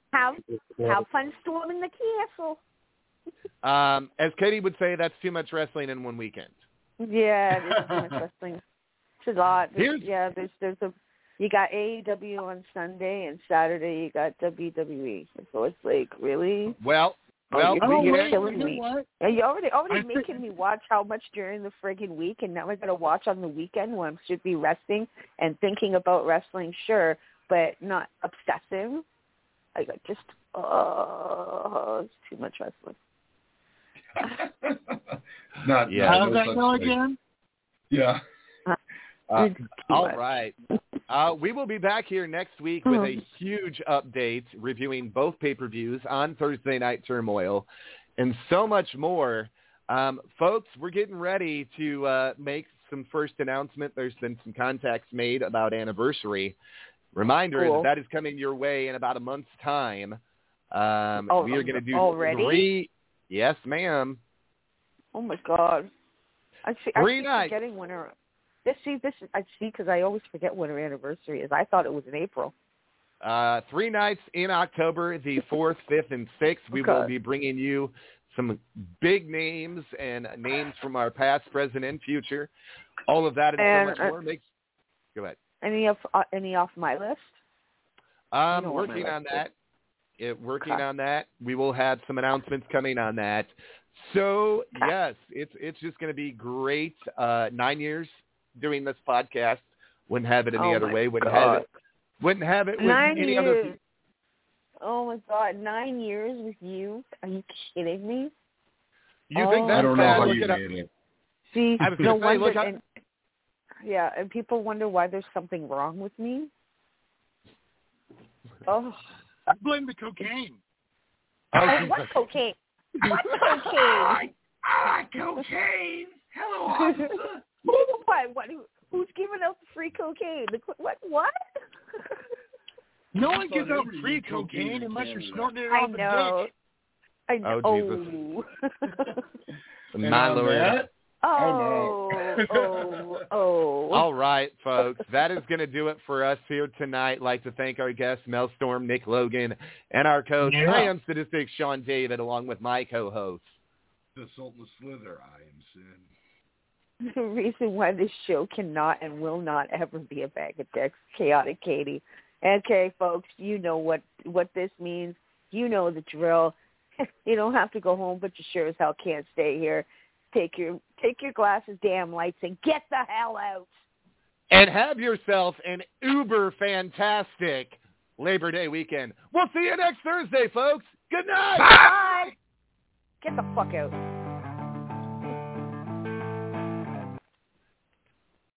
Speaker 8: Have have fun storming the castle.
Speaker 2: Um, as Katie would say, that's too much wrestling in one weekend.
Speaker 8: Yeah, there's too much wrestling. It's a lot. There's,
Speaker 2: Here's,
Speaker 8: yeah, there's there's a you got A E W on Sunday and Saturday you got W W E. So it's like really.
Speaker 2: Well, well,
Speaker 8: oh, you're,
Speaker 2: we
Speaker 8: you're
Speaker 2: get,
Speaker 8: killing
Speaker 6: you
Speaker 8: me.
Speaker 6: know what?
Speaker 8: Yeah, you're already already
Speaker 6: I
Speaker 8: making
Speaker 6: think-
Speaker 8: me watch how much during the friggin' week, and now I got to watch on the weekend when I should be resting and thinking about wrestling, sure, but not obsessive. I got just oh, it's too much wrestling.
Speaker 5: not
Speaker 2: Yeah.
Speaker 5: no,
Speaker 6: How's
Speaker 5: no
Speaker 6: that
Speaker 5: such
Speaker 6: go
Speaker 5: thing.
Speaker 6: again?
Speaker 5: Yeah.
Speaker 2: Uh,
Speaker 8: Too
Speaker 2: all
Speaker 8: much.
Speaker 2: right. Uh, we will be back here next week with
Speaker 8: Mm.
Speaker 2: a huge update reviewing both pay-per-views on Thursday Night Turmoil and so much more. Um, folks, we're getting ready to uh, make some first announcement. There's been some contacts made about Anniversary. Reminder
Speaker 8: Cool.
Speaker 2: that that is coming your way in about a month's time. Um,
Speaker 8: Oh,
Speaker 2: we are going to do
Speaker 8: already?
Speaker 2: three. Yes, ma'am.
Speaker 8: Oh my God! I see. I
Speaker 2: Three
Speaker 8: keep
Speaker 2: nights.
Speaker 8: forgetting when her. This see this I see because I always forget when her anniversary is. I thought it was in April.
Speaker 2: Uh, three nights in October, the fourth, fifth, and sixth. We
Speaker 8: Okay.
Speaker 2: will be bringing you some big names and names from our past, present, and future. All of that and,
Speaker 8: And,
Speaker 2: so much
Speaker 8: uh,
Speaker 2: more. Makes go ahead.
Speaker 8: Any of uh, any off my list?
Speaker 2: Um,
Speaker 8: know what my
Speaker 2: working on
Speaker 8: list
Speaker 2: that. It, working
Speaker 8: Okay.
Speaker 2: on that. We will have some announcements coming on that. So
Speaker 8: Okay.
Speaker 2: yes, it's it's just going to be great. Uh, nine years doing this podcast. Wouldn't have it any
Speaker 8: Oh
Speaker 2: other
Speaker 8: my
Speaker 2: way. Wouldn't
Speaker 8: God.
Speaker 2: have it. Wouldn't have it with
Speaker 8: Nine
Speaker 2: any other.
Speaker 8: years. Oh my God! Nine years with you? Are you kidding me?
Speaker 2: You
Speaker 8: Oh.
Speaker 2: think
Speaker 5: I
Speaker 2: that's
Speaker 5: don't know
Speaker 2: bad?
Speaker 5: how
Speaker 2: Look
Speaker 5: you
Speaker 2: it up.
Speaker 5: made it.
Speaker 8: See,
Speaker 2: I was
Speaker 8: no
Speaker 2: gonna say,
Speaker 8: wonder.
Speaker 2: look, I-
Speaker 8: and, yeah, and people wonder why there's something wrong with me. Oh,
Speaker 6: I blame the cocaine.
Speaker 2: Oh,
Speaker 8: oh
Speaker 2: Jesus.
Speaker 8: what cocaine? What cocaine?
Speaker 5: Ah, cocaine. Hello, officer.
Speaker 8: what? What? Who, who's giving out the free cocaine? The, what? What?
Speaker 6: No one gives out
Speaker 5: Nobody
Speaker 6: free
Speaker 5: uses cocaine
Speaker 6: cocaine
Speaker 5: in
Speaker 6: unless you're
Speaker 5: Canada.
Speaker 6: snorting it
Speaker 8: I
Speaker 6: off a
Speaker 8: know.
Speaker 6: dick.
Speaker 8: I know.
Speaker 2: Oh,
Speaker 5: And
Speaker 2: My
Speaker 5: on
Speaker 2: Lord.
Speaker 5: that,
Speaker 8: Oh, oh, oh.
Speaker 2: All right, folks. That is going to do it for us here tonight. I'd like to thank our guests, Mel Storm, Nick Logan, and our coach,
Speaker 6: Yeah.
Speaker 2: I am Sadistic Sean David, along with my co-host.
Speaker 5: the Sultan Slither, I am Sin.
Speaker 8: The reason why this show cannot and will not ever be a bag of dicks, Chaotic Katie. Okay, folks, you know what, what this means. You know the drill. You don't have to go home, but you sure as hell can't stay here. Take your take your glasses, damn lights, and get the hell out.
Speaker 2: And have yourself an uber fantastic Labor Day weekend. We'll see you next Thursday, folks. Good night.
Speaker 8: Bye. Get the fuck out.